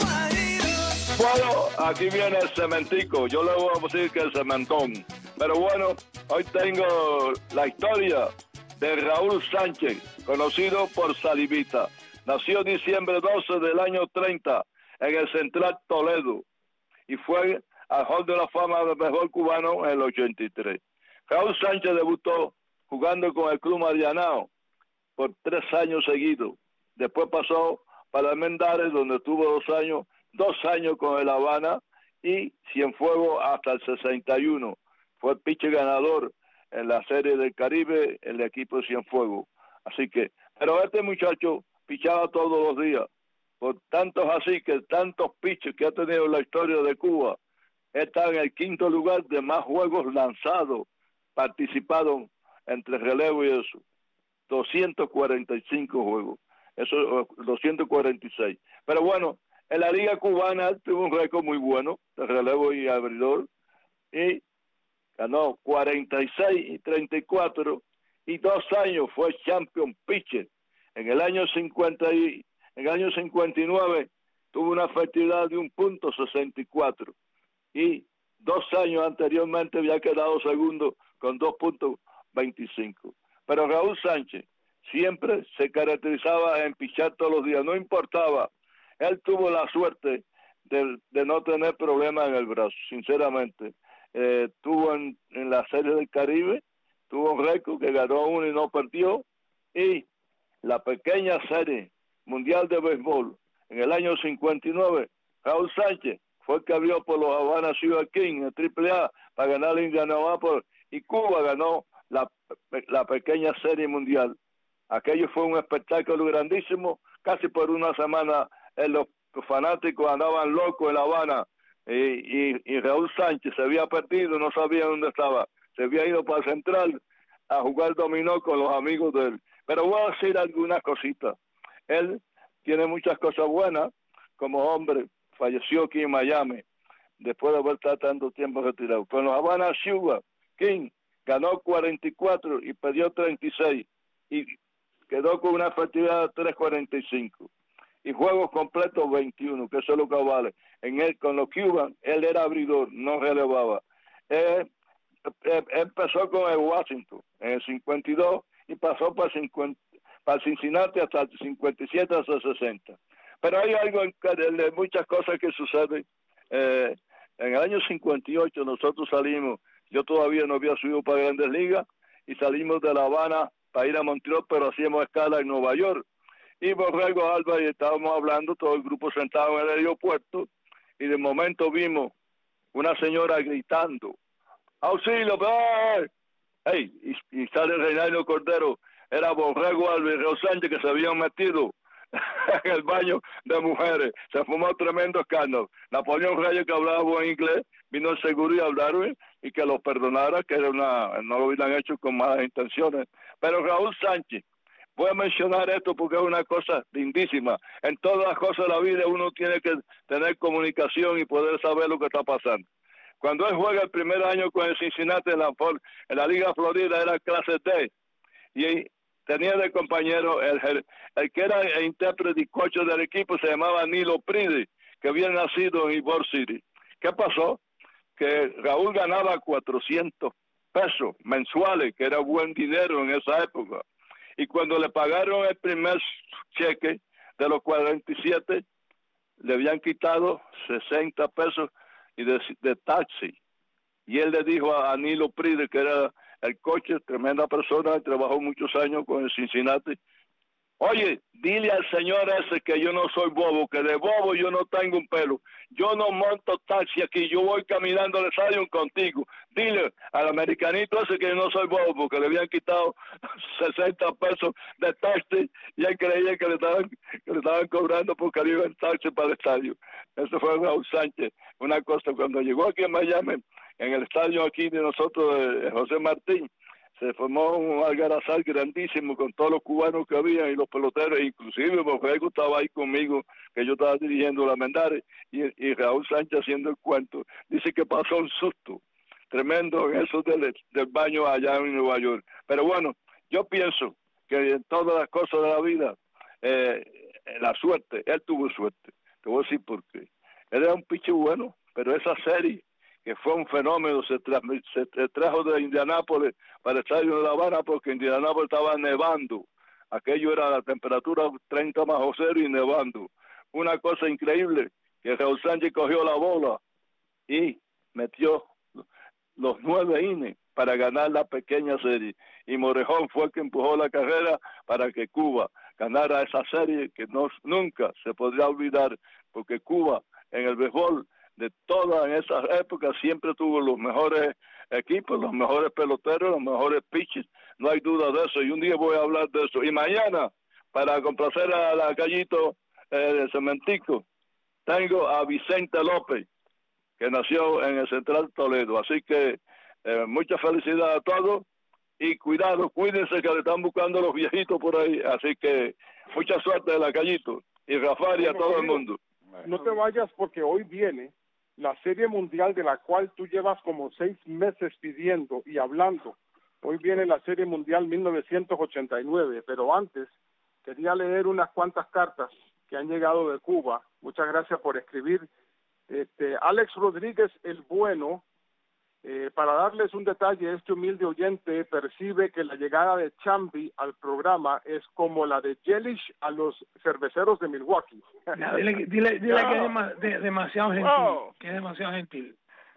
Bueno, aquí viene el cementico, yo le voy a decir que el cementón. Pero bueno, hoy tengo la historia de Raúl Sánchez, conocido por Salivita. Nació diciembre doce del año treinta en el Central Toledo y fue al Hall de la Fama del Mejor Cubano en el ochenta y tres. Raúl Sánchez debutó jugando con el Club Marianao por tres años seguidos. Después pasó para Almendares, donde estuvo dos años, dos años con el Habana y Cienfuegos hasta el sesenta y uno. Fue el pitcher ganador en la Serie del Caribe, el equipo de Cienfuegos. Así que, pero este muchacho pichaba todos los días. Por tantos así que tantos pitches que ha tenido la historia de Cuba, está en el quinto lugar de más juegos lanzados, participaron entre relevo y eso. doscientos cuarenta y cinco juegos. Eso, doscientos cuarenta y seis. Pero bueno, en la Liga Cubana tuvo un récord muy bueno de relevo y abridor y ganó cuarenta y seis y treinta y cuatro y dos años fue champion pitcher. En el año cincuenta y en el año cincuenta y nueve tuvo una efectividad de un punto sesenta y cuatro y dos años anteriormente había quedado segundo con dos puntos veinticinco. Pero Raúl Sánchez siempre se caracterizaba en pichar todos los días, no importaba. Él tuvo la suerte de, de no tener problemas en el brazo, sinceramente. Eh, tuvo en, en la Serie del Caribe, tuvo un récord que ganó uno y no perdió, y la pequeña Serie Mundial de Béisbol en el año cincuenta y nueve, Raúl Sánchez fue el que abrió por los Havana Ciudad King en triple A para ganar el Indianápolis, y Cuba ganó la, la pequeña Serie Mundial. Aquello fue un espectáculo grandísimo, casi por una semana eh, los fanáticos andaban locos en La Habana, y, y, y Raúl Sánchez se había perdido, no sabía dónde estaba, se había ido para Central a jugar dominó con los amigos de él. Pero voy a decir algunas cositas. Él tiene muchas cosas buenas, como hombre, falleció aquí en Miami, después de haber estado tanto tiempo retirado. Con los Havana Sugar King ganó cuarenta y cuatro y perdió treinta y seis, y quedó con una efectividad de tres cuarenta y cinco. y juegos completos veintiuno, que eso es lo que vale. En él, con los Cubans, él era abridor, no relevaba. Eh, eh, empezó con el Washington en el cincuenta y dos y pasó para, cincuenta, para Cincinnati hasta el cincuenta y siete hasta el sesenta. Pero hay algo, en, de muchas cosas que suceden. Eh, en el año cincuenta y ocho nosotros salimos, yo todavía no había subido para Grandes Ligas, y salimos de La Habana para ir a Montreal, pero hacíamos escala en Nueva York. Y Borrego Álvarez, estábamos hablando, todo el grupo sentado en el aeropuerto, y de momento vimos una señora gritando, ¡auxilio! ¡Hey! Hey, y, y sale Reinaldo Cordero, era Borrego Álvarez y Raúl Sánchez, que se habían metido en el baño de mujeres. Se fumó tremendo escándalo. Napoleón Reyes, que hablaba buen inglés, vino el seguro y hablaron y que los perdonara, que era una, no lo hubieran hecho con malas intenciones. Pero Raúl Sánchez, voy a mencionar esto porque es una cosa lindísima. En todas las cosas de la vida uno tiene que tener comunicación y poder saber lo que está pasando. Cuando él juega el primer año con el Cincinnati en la, en la Liga Florida, era clase D, y tenía de compañero el, el que era el intérprete y coach del equipo, se llamaba Nilo Pridi, que había nacido en Ybor City. ¿Qué pasó? Que Raúl ganaba cuatrocientos pesos mensuales, que era buen dinero en esa época. Y cuando le pagaron el primer cheque de los cuarenta y siete, le habían quitado sesenta pesos y de, de taxi. Y él le dijo a, a Nilo Pride, que era el coche, tremenda persona, trabajó muchos años con el Cincinnati, oye, dile al señor ese que yo no soy bobo, que de bobo yo no tengo un pelo. Yo no monto taxi aquí, yo voy caminando al estadio contigo. Dile al americanito ese que yo no soy bobo, porque le habían quitado sesenta pesos de taxi y él creía que le estaban, que le estaban cobrando porque iba en taxi para el estadio. Eso fue Raúl Sánchez. Una cosa, cuando llegó aquí en Miami, en el estadio aquí de nosotros, de José Martín, se formó un algarazal grandísimo con todos los cubanos que había y los peloteros, inclusive Borrego estaba ahí conmigo, que yo estaba dirigiendo la Mendares, y, y Raúl Sánchez haciendo el cuento. Dice que pasó un susto tremendo en eso del, del baño allá en Nueva York. Pero bueno, yo pienso que en todas las cosas de la vida, eh, la suerte, él tuvo suerte. Te voy a decir por qué. Él era un piche bueno, pero esa serie, que fue un fenómeno, se, tra se trajo de Indianápolis para el estadio de La Habana porque Indianápolis estaba nevando. Aquello era la temperatura treinta bajo cero y nevando. Una cosa increíble, que Raúl Sánchez cogió la bola y metió los nueve innings para ganar la pequeña serie. Y Morejón fue el que empujó la carrera para que Cuba ganara esa serie que no, nunca se podría olvidar, porque Cuba en el béisbol de todas esas épocas siempre tuvo los mejores equipos, los mejores peloteros, los mejores pitchers, no hay duda de eso, y un día voy a hablar de eso. Y mañana, para complacer a la Gallito eh, de Cementico, tengo a Vicente López, que nació en el Central Toledo, así que eh, mucha felicidad a todos, y cuidado, cuídense que le están buscando los viejitos por ahí, así que mucha suerte a la Gallito, y Rafael y a todo el mundo. No te vayas porque hoy viene la Serie Mundial de la cual tú llevas como seis meses pidiendo y hablando. Hoy viene la Serie Mundial mil novecientos ochenta y nueve, pero antes quería leer unas cuantas cartas que han llegado de Cuba. Muchas gracias por escribir. Este, Alex Rodríguez el Bueno, eh, para darles un detalle, este humilde oyente percibe que la llegada de Chambi al programa es como la de Jelish a los cerveceros de Milwaukee. No, dile, dile, dile no. que es dema, de, demasiado gentil, no. que es demasiado gentil.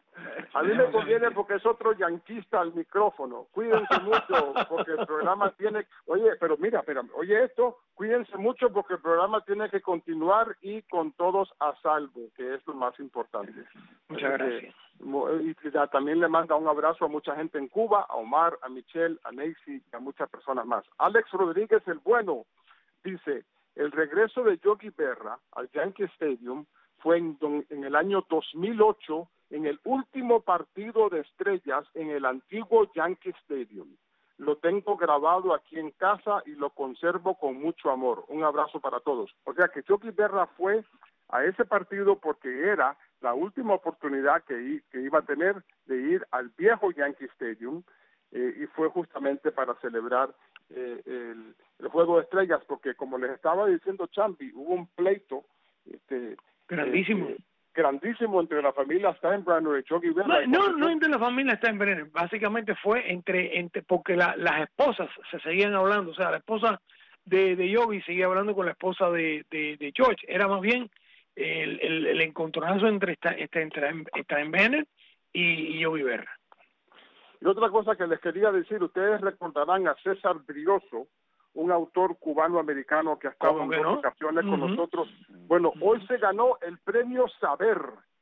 A mí me conviene porque es otro yanquista al micrófono. Cuídense mucho porque el programa tiene... Oye, pero mira, pero, oye esto, cuídense mucho porque el programa tiene que continuar y con todos a salvo, que es lo más importante. Muchas gracias. Y también le manda un abrazo a mucha gente en Cuba, a Omar, a Michelle, a Nancy y a muchas personas más. Alex Rodríguez el Bueno dice, el regreso de Yogi Berra al Yankee Stadium fue en, en el año dos mil ocho, en el último partido de estrellas en el antiguo Yankee Stadium. Lo tengo grabado aquí en casa y lo conservo con mucho amor. Un abrazo para todos. O sea que Yogi Berra fue a ese partido porque era la última oportunidad que, que iba a tener de ir al viejo Yankee Stadium, eh, y fue justamente para celebrar eh, el, el Juego de Estrellas, porque como les estaba diciendo Champi, hubo un pleito este, grandísimo. Eh, grandísimo entre la familia Steinbrenner y Yogi Berra. No, no, no entre la familia Steinbrenner, básicamente fue entre, entre porque la, las esposas se seguían hablando, o sea, la esposa de, de Yogi seguía hablando con la esposa de, de, de George, era más bien el, el, el encontronazo entre, entre, entre Steinbrenner y, y Yogi Berra. Y otra cosa que les quería decir, ustedes recordarán a César Brioso, un autor cubano-americano que ha estado en dos no? ocasiones uh-huh. con nosotros. Bueno, uh-huh. hoy se ganó el premio Saber,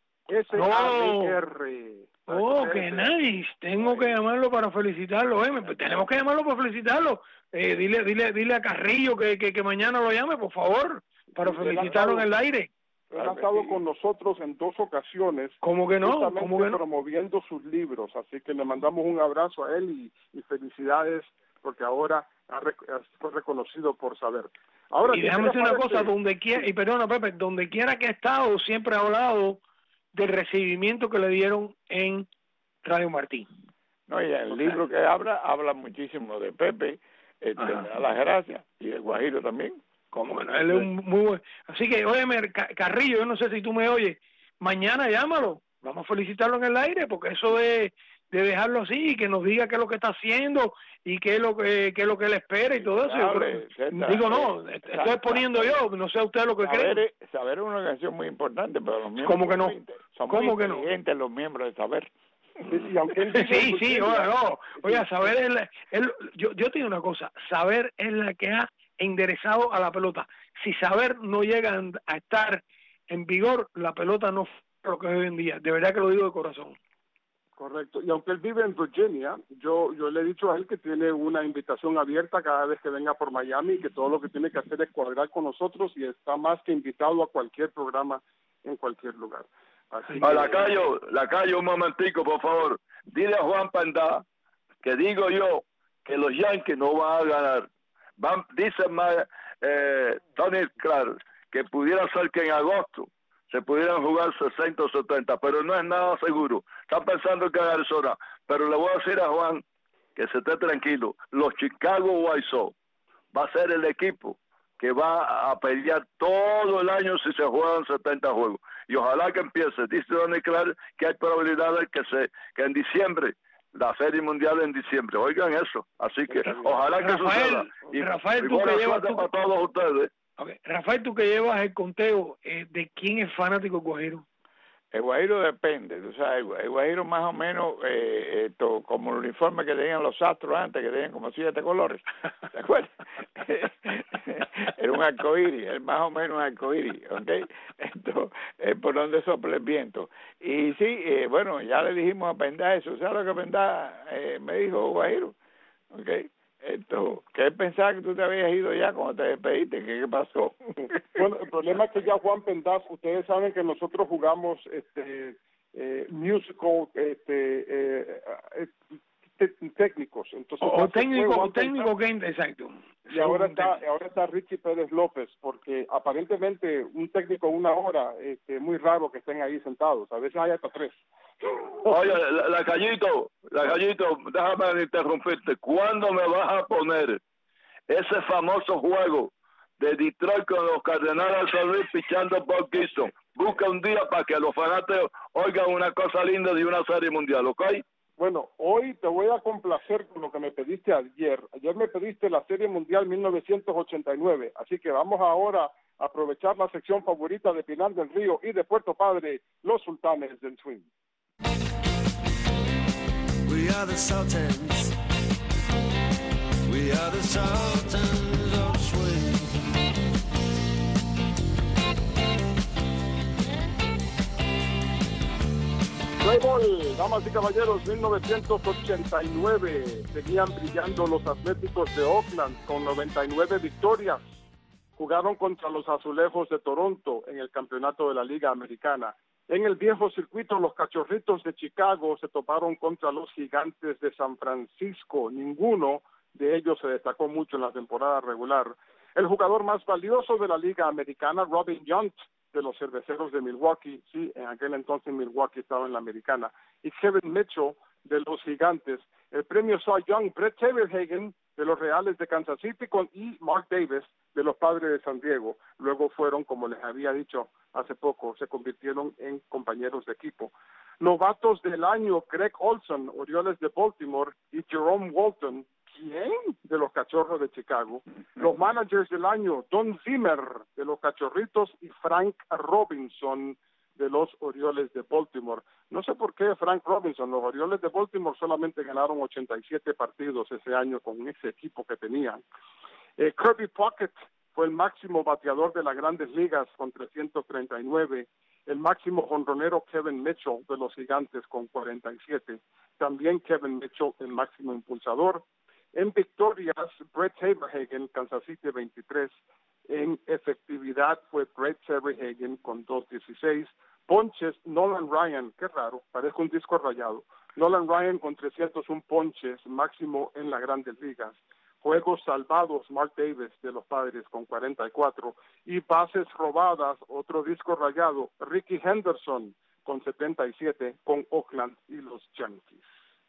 S A B R. Oh, oh qué nice. Tengo que llamarlo para felicitarlo. Eh. Tenemos que llamarlo para felicitarlo. Eh, dile, dile, dile a Carrillo que, que, que mañana lo llame, por favor, para felicitarlo en el aire. Él ha estado con nosotros en dos ocasiones. ¿Cómo que no? ¿Cómo que no? Promoviendo sus libros. Así que le mandamos un abrazo a él y, y felicidades, porque ahora fue reconocido por Saber. Ahora, y déjame decir una cosa, donde quiera, y perdona Pepe, donde quiera que ha estado, siempre ha hablado del recibimiento que le dieron en Radio Martín. No, y el libro que habla, habla muchísimo de Pepe, este, le da las gracias, y de Guajiro también. Como que no, él es un muy buen. Así que, óyeme, Carrillo, yo no sé si tú me oyes, mañana llámalo, vamos a felicitarlo en el aire, porque eso de, de dejarlo así y que nos diga qué es lo que está haciendo y qué es lo que qué es lo que él espera y todo eso. Sabe, creo, digo, no, eh, estoy exponiendo yo, no sé usted lo que saber, cree. Saber es una canción muy importante, pero los miembros ¿Cómo que no? son ¿Cómo muy que no? inteligentes los miembros de Saber. Y aunque él sí, sí, oye, no, oye, Saber es la, él, yo, yo te digo una cosa, Saber es la que ha enderezado a la pelota. Si Saber no llega a estar en vigor, la pelota no fue lo que es hoy en día. De verdad que lo digo de corazón. Correcto. Y aunque él vive en Virginia, yo yo le he dicho a él que tiene una invitación abierta cada vez que venga por Miami y que todo lo que tiene que hacer es cuadrar con nosotros y está más que invitado a cualquier programa en cualquier lugar. Así a que... Lacayo, Lacayo, un momentico, por favor. Dile a Juan Pandá que digo yo que los Yankees no van a ganar. Van, dice más eh, Tony Clark que pudiera ser que en agosto se pudieran jugar sesenta o setenta, pero no es nada seguro. Están pensando que en Arizona, pero le voy a decir a Juan que se esté tranquilo. Los Chicago White Sox va a ser el equipo que va a pelear todo el año si se juegan setenta juegos. Y ojalá que empiece. Dice Tony Clark que hay probabilidades que se que en diciembre la Serie Mundial en diciembre. Oigan eso. Así que ojalá que Rafael, suceda. Y, Rafael, y tú buena que llevas suerte tú... para todos ustedes. Okay. Rafael, tú que llevas el conteo eh, de quién es fanático Guajiro. El Guajiro depende, tú sabes, el Guajiro más o menos, eh, esto, como el uniforme que tenían los Astros antes, que tenían como siete colores, ¿te acuerdas? Era un arcoíris, era más o menos un arcoíris, ¿ok? Esto es por donde sopla el viento. Y sí, eh, bueno, ya le dijimos a Pendá eso, ¿sabes lo que Pendá eh, me dijo Guajiro? ¿Ok? Esto, que él pensaba que tú te habías ido ya cuando te despediste, ¿qué, qué pasó? Bueno, el problema es que ya Juan Pendaz, ustedes saben que nosotros jugamos este eh, musical este eh, eh, técnicos, entonces o técnico o técnico que exacto. Y ahora está ahora está Richie Pérez López, porque aparentemente un técnico una hora este, es muy raro que estén ahí sentados, a veces hay hasta tres. Oye, la, la Callito, la Callito, déjame interrumpirte. ¿Cuándo me vas a poner ese famoso juego de Detroit con los Cardenales de San Luis pichando por Gibson? Busca un día para que los fanáticos oigan una cosa linda de una serie mundial, ¿ok? Bueno, hoy te voy a complacer con lo que me pediste ayer. Ayer me pediste la Serie Mundial mil novecientos ochenta y nueve, así que vamos ahora a aprovechar la sección favorita de Pinar del Río y de Puerto Padre, los Sultanes del Swing. We are the Sultans. We are the Sultans of Swing. Playboy, damas y caballeros, mil novecientos ochenta y nueve. Seguían brillando los Atléticos de Oakland con noventa y nueve victorias. Jugaron contra los Azulejos de Toronto en el campeonato de la Liga Americana. En el viejo circuito, los Cachorritos de Chicago se toparon contra los Gigantes de San Francisco. Ninguno de ellos se destacó mucho en la temporada regular. El jugador más valioso de la Liga Americana, Robin Yount, de los Cerveceros de Milwaukee, sí, en aquel entonces Milwaukee estaba en la Americana, y Kevin Mitchell de los Gigantes. El premio Cy Young, Brett Saberhagen de los Reales de Kansas City con, y Mark Davis de los Padres de San Diego. Luego fueron, como les había dicho hace poco, se convirtieron en compañeros de equipo. Novatos del año, Greg Olson, Orioles de Baltimore, y Jerome Walton, ¿quién? De los Cachorros de Chicago. Los managers del año, Don Zimmer de los Cachorritos y Frank Robinson de los Orioles de Baltimore. No sé por qué Frank Robinson, los Orioles de Baltimore solamente ganaron ochenta y siete partidos ese año con ese equipo que tenían. Eh, Kirby Puckett fue el máximo bateador de las Grandes Ligas con trescientos treinta y nueve. El máximo jonronero Kevin Mitchell de los Gigantes con cuarenta y siete. También Kevin Mitchell, el máximo impulsador. En victorias, Brett Saberhagen, Kansas City veintitrés. En efectividad fue Brett Saberhagen con doscientos dieciséis. Ponches, Nolan Ryan, qué raro, parece un disco rayado. Nolan Ryan con trescientos uno ponches, máximo en las Grandes Ligas. Juegos salvados, Mark Davis de los Padres con cuarenta y cuatro. Y bases robadas, otro disco rayado, Ricky Henderson con setenta y siete con Oakland y los Yankees.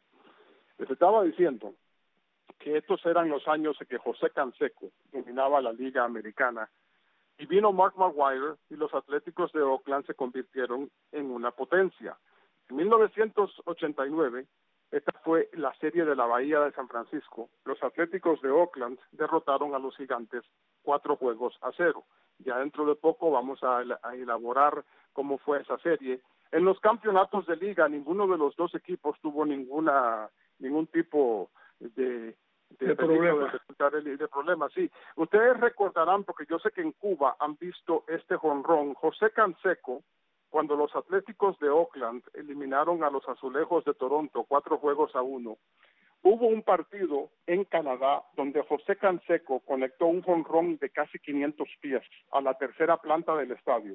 Les estaba diciendo que estos eran los años en que José Canseco dominaba la Liga Americana. Y vino Mark McGwire y los Atléticos de Oakland se convirtieron en una potencia. En mil novecientos ochenta y nueve, esta fue la serie de la Bahía de San Francisco. Los Atléticos de Oakland derrotaron a los Gigantes cuatro juegos a cero. Ya dentro de poco vamos a, a elaborar cómo fue esa serie. En los campeonatos de liga, ninguno de los dos equipos tuvo ninguna ningún tipo de de, de problema. De, de problema, sí. Ustedes recordarán, porque yo sé que en Cuba han visto este jonrón. José Canseco, cuando los Atléticos de Oakland eliminaron a los Azulejos de Toronto cuatro juegos a uno, hubo un partido en Canadá donde José Canseco conectó un jonrón de casi quinientos pies a la tercera planta del estadio.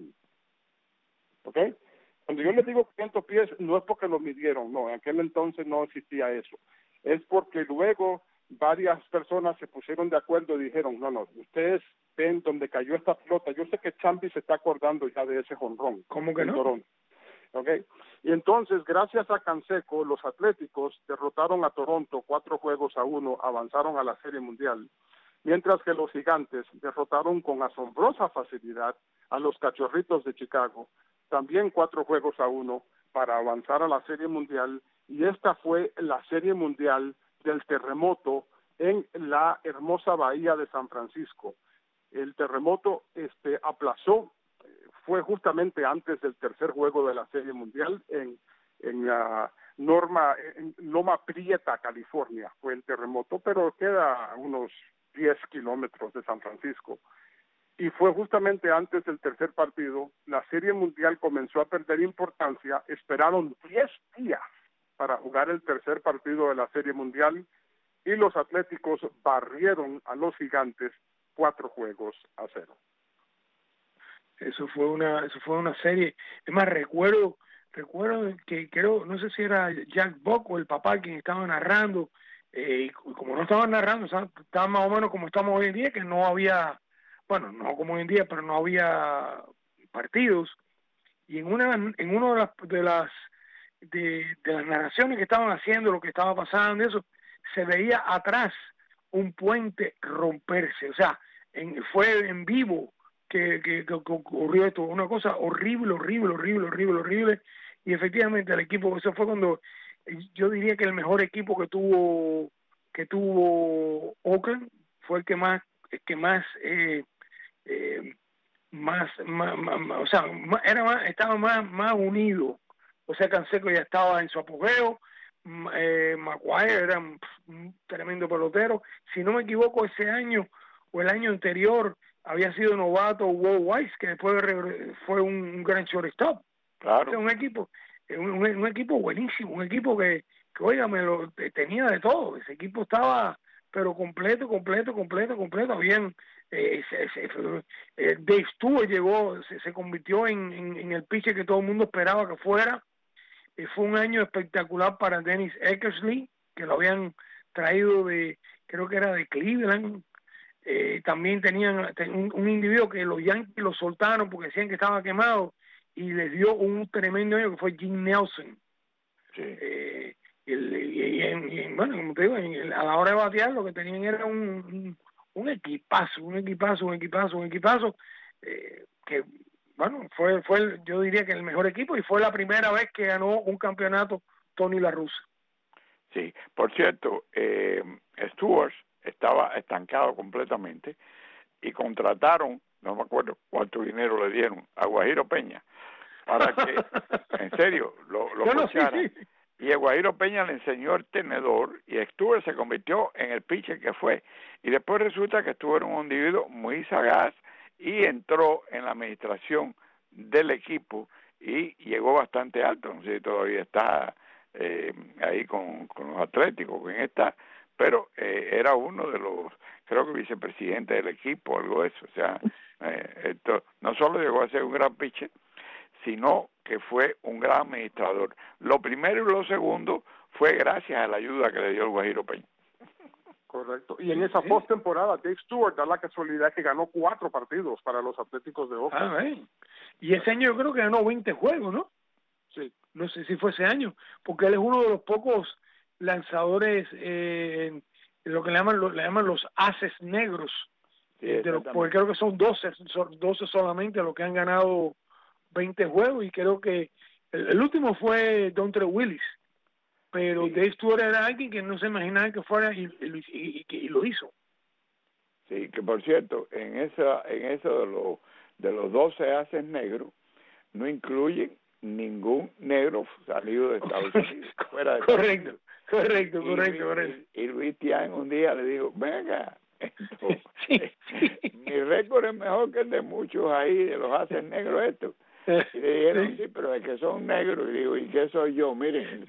¿Ok? Cuando yo les digo quinientos pies, no es porque lo midieron, no, en aquel entonces no existía eso. Es porque luego varias personas se pusieron de acuerdo y dijeron, no, no, ustedes ven donde cayó esta pelota. Yo sé que Chambi se está acordando ya de ese jonrón. ¿Cómo que no? Toronto. Okay. Y entonces, gracias a Canseco, los Atléticos derrotaron a Toronto cuatro juegos a uno, avanzaron a la Serie Mundial, mientras que los Gigantes derrotaron con asombrosa facilidad a los Cachorritos de Chicago, también cuatro juegos a uno, para avanzar a la Serie Mundial, y esta fue la Serie Mundial del terremoto en la hermosa bahía de San Francisco. El terremoto este aplazó, fue justamente antes del tercer juego de la Serie Mundial en en uh, Norma en Loma Prieta, California, fue el terremoto, pero queda a unos diez kilómetros de San Francisco. Y fue justamente antes del tercer partido. La Serie Mundial comenzó a perder importancia. Esperaron diez días para jugar el tercer partido de la Serie Mundial y los Atléticos barrieron a los Gigantes cuatro juegos a cero. Eso fue una, eso fue una serie. Es más, recuerdo, recuerdo que creo, no sé si era Jack Buck o el papá quien estaba narrando, eh, y como no estaban narrando, o sea, estaba más o menos como estamos hoy en día, que no había, bueno, no como hoy en día, pero no había partidos, y en una, en una de las, de las De, de las narraciones que estaban haciendo, lo que estaba pasando, eso, se veía atrás un puente romperse, o sea, en, fue en vivo que, que, que ocurrió esto, una cosa horrible, horrible, horrible, horrible, horrible, y efectivamente el equipo, eso fue cuando, yo diría que el mejor equipo que tuvo, que tuvo Oakland, fue el que más, el que más, eh, eh, más, más, más, más, o sea, más, era más, estaba más, más unido. O sea, Canseco ya estaba en su apogeo, eh, McGwire era un, un tremendo pelotero. Si no me equivoco, ese año o el año anterior había sido novato Walt Weiss, que después fue un, un gran shortstop. Claro. O sea, un equipo, un, un, un equipo buenísimo, un equipo que, que oiga, me lo tenía de todo. Ese equipo estaba, pero completo, completo, completo, completo. Habían eh, se, se, eh, Dave Stewart llegó, se, se convirtió en, en, en el pitcher que todo el mundo esperaba que fuera. Eh, fue un año espectacular para Dennis Eckersley, que lo habían traído de, creo que era de Cleveland. Eh, también tenían un, un individuo que los Yankees lo soltaron porque decían que estaba quemado y les dio un tremendo año que fue Jim Nelson. Sí. Eh, y, y, y, y bueno, como te digo, en, a la hora de batear lo que tenían era un, un, un equipazo, un equipazo, un equipazo, un equipazo, eh, que bueno, fue, fue el, yo diría que el mejor equipo, y fue la primera vez que ganó un campeonato Tony La Russa. Sí, por cierto, eh, Stewart estaba estancado completamente y contrataron, no me acuerdo cuánto dinero le dieron a Guajiro Peña para que, en serio, lo, lo bueno, coachara. sí, sí. Y a Guajiro Peña le enseñó el tenedor y Stewart se convirtió en el pitcher que fue. Y después resulta que Stewart era un individuo muy sagaz y entró en la administración del equipo y llegó bastante alto. No sé si todavía está eh, ahí con, con los Atléticos, con esta, pero eh, era uno de los, creo que vicepresidente del equipo, algo de eso. O sea, eh, esto no solo llegó a ser un gran pitcher, sino que fue un gran administrador. Lo primero y lo segundo fue gracias a la ayuda que le dio el Guajiro Peña. Correcto. Y en esa sí. postemporada, Dave Stewart da la casualidad que ganó cuatro partidos para los Atléticos de Oakland. Ah, ¿eh? Y ese año yo creo que ganó veinte juegos, ¿no? Sí. No sé si fue ese año, porque él es uno de los pocos lanzadores, eh, lo que le llaman, lo, le llaman los ases negros, sí, de los, porque creo que son doce, doce solamente los que han ganado veinte juegos, y creo que el, el último fue Dontre Willis, pero sí. Dave Stewart era alguien que no se imaginaba que fuera y, y, y, y, y lo hizo. Sí, que por cierto, en esa en eso de los de los doce ases negros no incluyen ningún negro salido de Estados Unidos. Fuera de correcto, Estados correcto, y, correcto, y, correcto. Y, y Luis Tian un día le dijo, venga, esto, sí, sí. mi récord es mejor que el de muchos ahí, de los ases negros estos. Y le dijeron, sí. sí, pero es que son negros. Y digo, ¿y qué soy yo? Miren,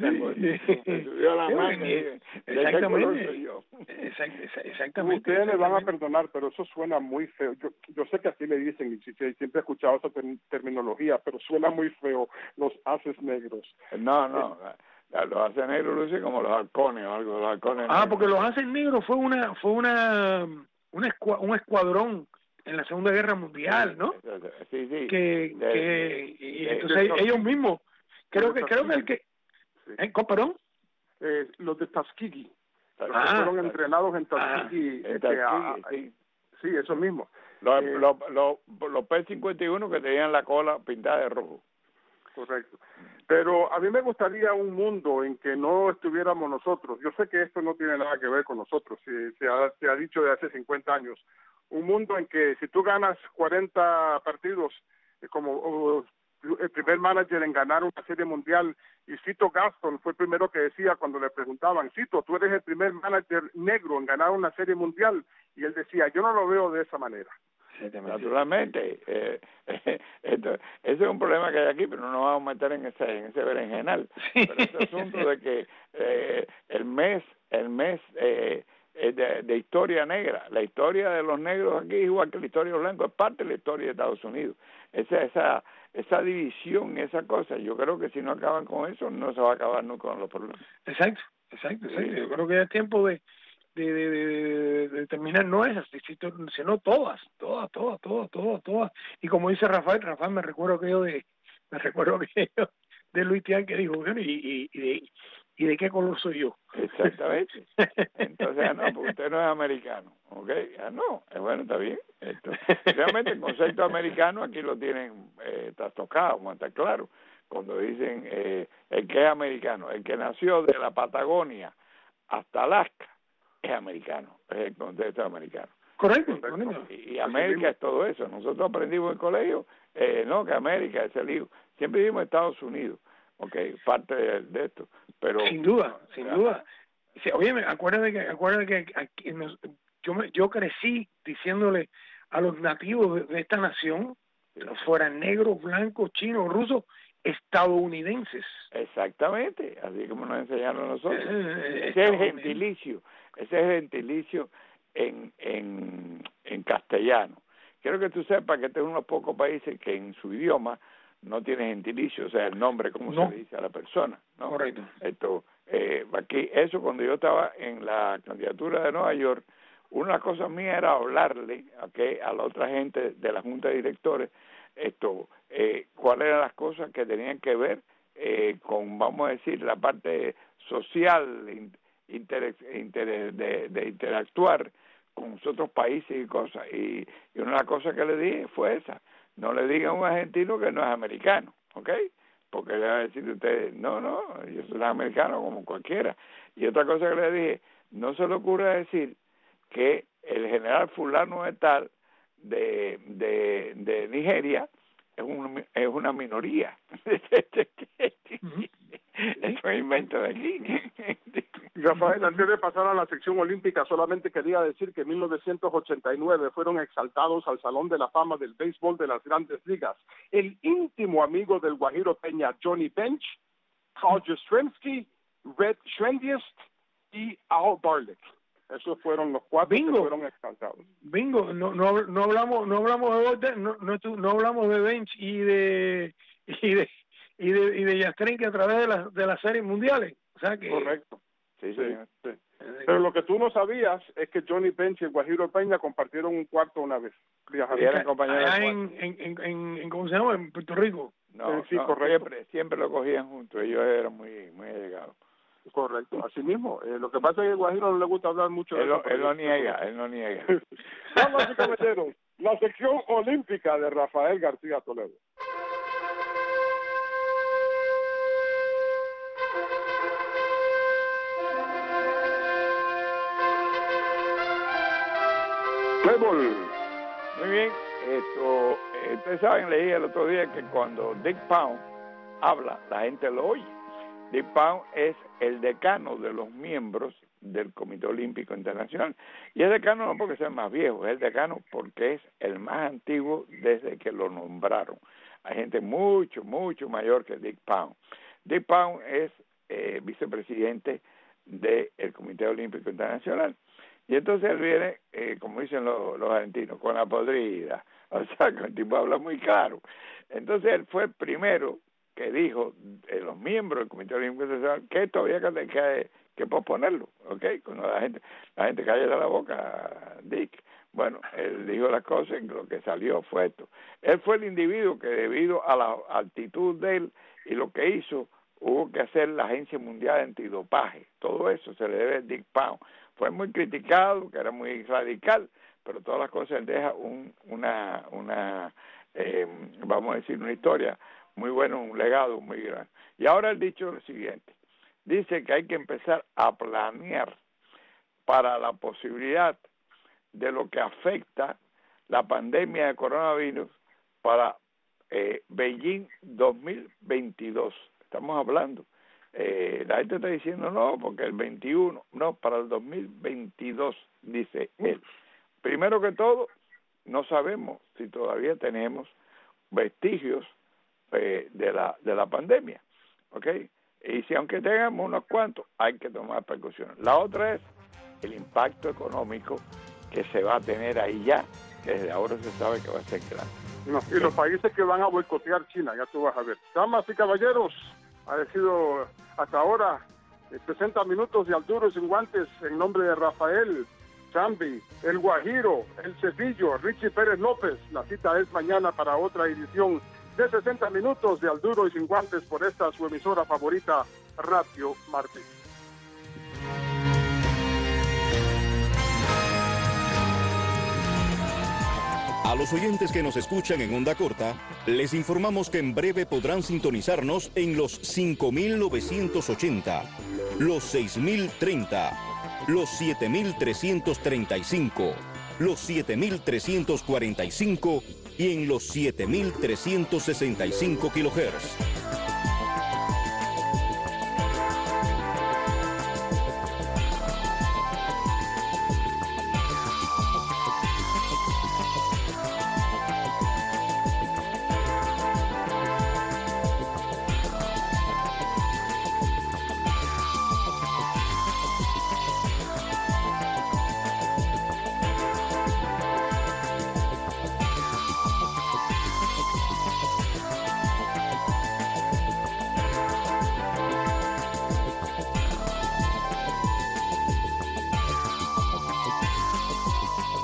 me subió la mano. ¿De qué color soy yo? Exactamente. Ustedes me van a perdonar, pero eso suena muy feo. Yo, yo sé que así le dicen, y siempre he escuchado esa ter terminología, pero suena muy feo, los haces negros. No, no. Eh, Los haces negros lucen como los halcones o algo. Los halcones ah, negros. Porque los haces negros fue una fue una, una escu un escuadrón en la Segunda Guerra Mundial, ¿no? Sí, sí. Que, de, que y de, entonces de, ellos mismos, creo que creo que el que, sí. ¿eh, perdón? Eh, los de Tuskegee, los ah, que fueron entrenados en Tuskegee. Ah, este, a, sí. sí, eso mismo. Los eh, lo, lo, lo P cincuenta y uno que tenían la cola pintada de rojo. Correcto. Pero a mí me gustaría un mundo en que no estuviéramos nosotros. Yo sé que esto no tiene nada que ver con nosotros, se, se, ha, se ha dicho de hace cincuenta años. Un mundo en que si tú ganas cuarenta partidos, como o, el primer manager en ganar una serie mundial, y Cito Gaston fue el primero que decía cuando le preguntaban, Cito, tú eres el primer manager negro en ganar una serie mundial, y él decía, yo no lo veo de esa manera. Naturalmente, eh, eh, esto, ese es un problema que hay aquí, pero no nos vamos a meter en ese en ese berenjenal. Pero ese asunto de que eh, el mes, el mes eh, de, de historia negra, la historia de los negros aquí, igual que la historia de los blancos, es parte de la historia de Estados Unidos. Esa esa esa división, esa cosa, yo creo que si no acaban con eso, no se va a acabar nunca con los problemas. Exacto, exacto, exacto. Sí. Yo creo que es tiempo de De, de, de, de terminar no esas, sino todas, todas, todas, todas, todas, todas. Y como dice Rafael, Rafael me recuerdo que yo de, me recuerdo que yo de Luis Tian que dijo, bueno, y, y, y, de, ¿y de qué color soy yo? Exactamente. Entonces, ah, no, porque usted no es americano, ¿ok? Ah, no, eh, bueno, está bien. Esto, realmente el concepto americano aquí lo tienen eh, trastocado, está claro. Cuando dicen eh, el que es americano, el que nació de la Patagonia hasta Alaska, es americano, es el concepto americano. Correcto. Y, y América es todo eso. Nosotros aprendimos en el colegio, eh, no, que América es el hijo. Siempre vivimos en Estados Unidos, okay, parte de, de esto. Pero sin duda, sin duda. Oye, acuérdate que, acuérdate que aquí nos, yo me, yo crecí diciéndole a los nativos de, de esta nación, sí, fueran negros, blancos, chinos, rusos, estadounidenses. Exactamente, así como nos enseñaron a nosotros. Eh, ese es el gentilicio, ese es el gentilicio en, en, en castellano. Quiero que tú sepas que este es uno de los pocos países que en su idioma no tiene gentilicio, o sea, el nombre como no. se le dice a la persona, ¿no? Correcto. Esto, eh, aquí, eso cuando yo estaba en la candidatura de Nueva York, una de las cosas mías era hablarle, okay, a la otra gente de la Junta de Directores, esto, eh, cuáles eran las cosas que tenían que ver eh, con, vamos a decir, la parte social, inter, inter, de, de interactuar con otros países y cosas. Y, y una de las cosas que le dije fue esa: no le digan a un argentino que no es americano, ¿ok? Porque le va a decir a usted, no, no, yo soy americano como cualquiera. Y otra cosa que le dije, no se le ocurra decir que el general fulano de tal de, de, de Nigeria es, un, es una minoría. Es un invento de aquí. Rafael, antes de pasar a la sección olímpica, solamente quería decir que en mil novecientos ochenta y nueve fueron exaltados al Salón de la Fama del Béisbol de las Grandes Ligas el íntimo amigo del Guajiro Peña, Johnny Bench, Carl Yastrzemski, Red Schwendiest y Al Barlick. Esos fueron los cuatro Bingo. que fueron exaltados. Bingo, no no no hablamos no hablamos de no no, no hablamos de Bench y de y de y de, y de Yastrzemski a través de las de las series mundiales. O sea que correcto. Sí, sí, sí. Pero lo que tú no sabías es que Johnny Bench y el Guajiro Peña compartieron un cuarto una vez. Viajaron. Y eran compañeros allá en, en, en, en, en, ¿cómo se llama? En Puerto Rico. No, sí, no, correcto. Siempre, siempre lo cogían juntos. Ellos eran muy, muy allegados. Correcto, así mismo. Eh, lo que pasa es que el Guajiro no le gusta hablar mucho de él. Lo, él lo niega, él no niega. Damas y caballeros, la sección olímpica de Rafael García Toledo. Muy bien, esto, ustedes saben, leí el otro día que cuando Dick Pound habla, la gente lo oye. Dick Pound es el decano de los miembros del Comité Olímpico Internacional. Y es decano no porque sea el más viejo, es el decano porque es el más antiguo desde que lo nombraron. Hay gente mucho, mucho mayor que Dick Pound. Dick Pound es eh, vicepresidente del Comité Olímpico Internacional. Y entonces él viene, eh, como dicen los, los argentinos, con la podrida. O sea, que el tipo habla muy claro. Entonces él fue el primero que dijo, de los miembros del Comité Olímpico Internacional, que esto había que, que, que posponerlo, ¿ok? Cuando la gente, la gente calla la boca, Dick. Bueno, él dijo las cosas y lo que salió fue esto. Él fue el individuo que, debido a la actitud de él y lo que hizo, hubo que hacer la Agencia Mundial de Antidopaje. Todo eso se le debe a Dick Pound. Fue muy criticado, que era muy radical, pero todas las cosas él deja un, una, una eh, vamos a decir, una historia muy buena, un legado muy grande. Y ahora él dicho lo siguiente, dice que hay que empezar a planear para la posibilidad de lo que afecta la pandemia de coronavirus para eh, Beijing dos mil veintidós. Estamos hablando. Eh, la gente está diciendo no, porque el veintiuno, no, para el dos mil veintidós, dice él. Primero que todo, no sabemos si todavía tenemos vestigios eh, de la de la pandemia, ¿ok? Y si aunque tengamos unos cuantos, hay que tomar precauciones. La otra es el impacto económico que se va a tener ahí ya, que desde ahora se sabe que va a ser grande. No, y los países que van a boicotear China, ya tú vas a ver. Damas y caballeros, ha sido hasta ahora sesenta minutos de Alduro sin guantes en nombre de Rafael, Chambi, El Guajiro, El Cepillo, Richie Pérez López. La cita es mañana para otra edición de sesenta minutos de Alduro y sin guantes por esta su emisora favorita, Radio Martí. A los oyentes que nos escuchan en onda corta, les informamos que en breve podrán sintonizarnos en los cinco mil novecientos ochenta, los seis mil treinta, los siete mil trescientos treinta y cinco, los siete mil trescientos cuarenta y cinco y en los siete mil trescientos sesenta y cinco kilohertz.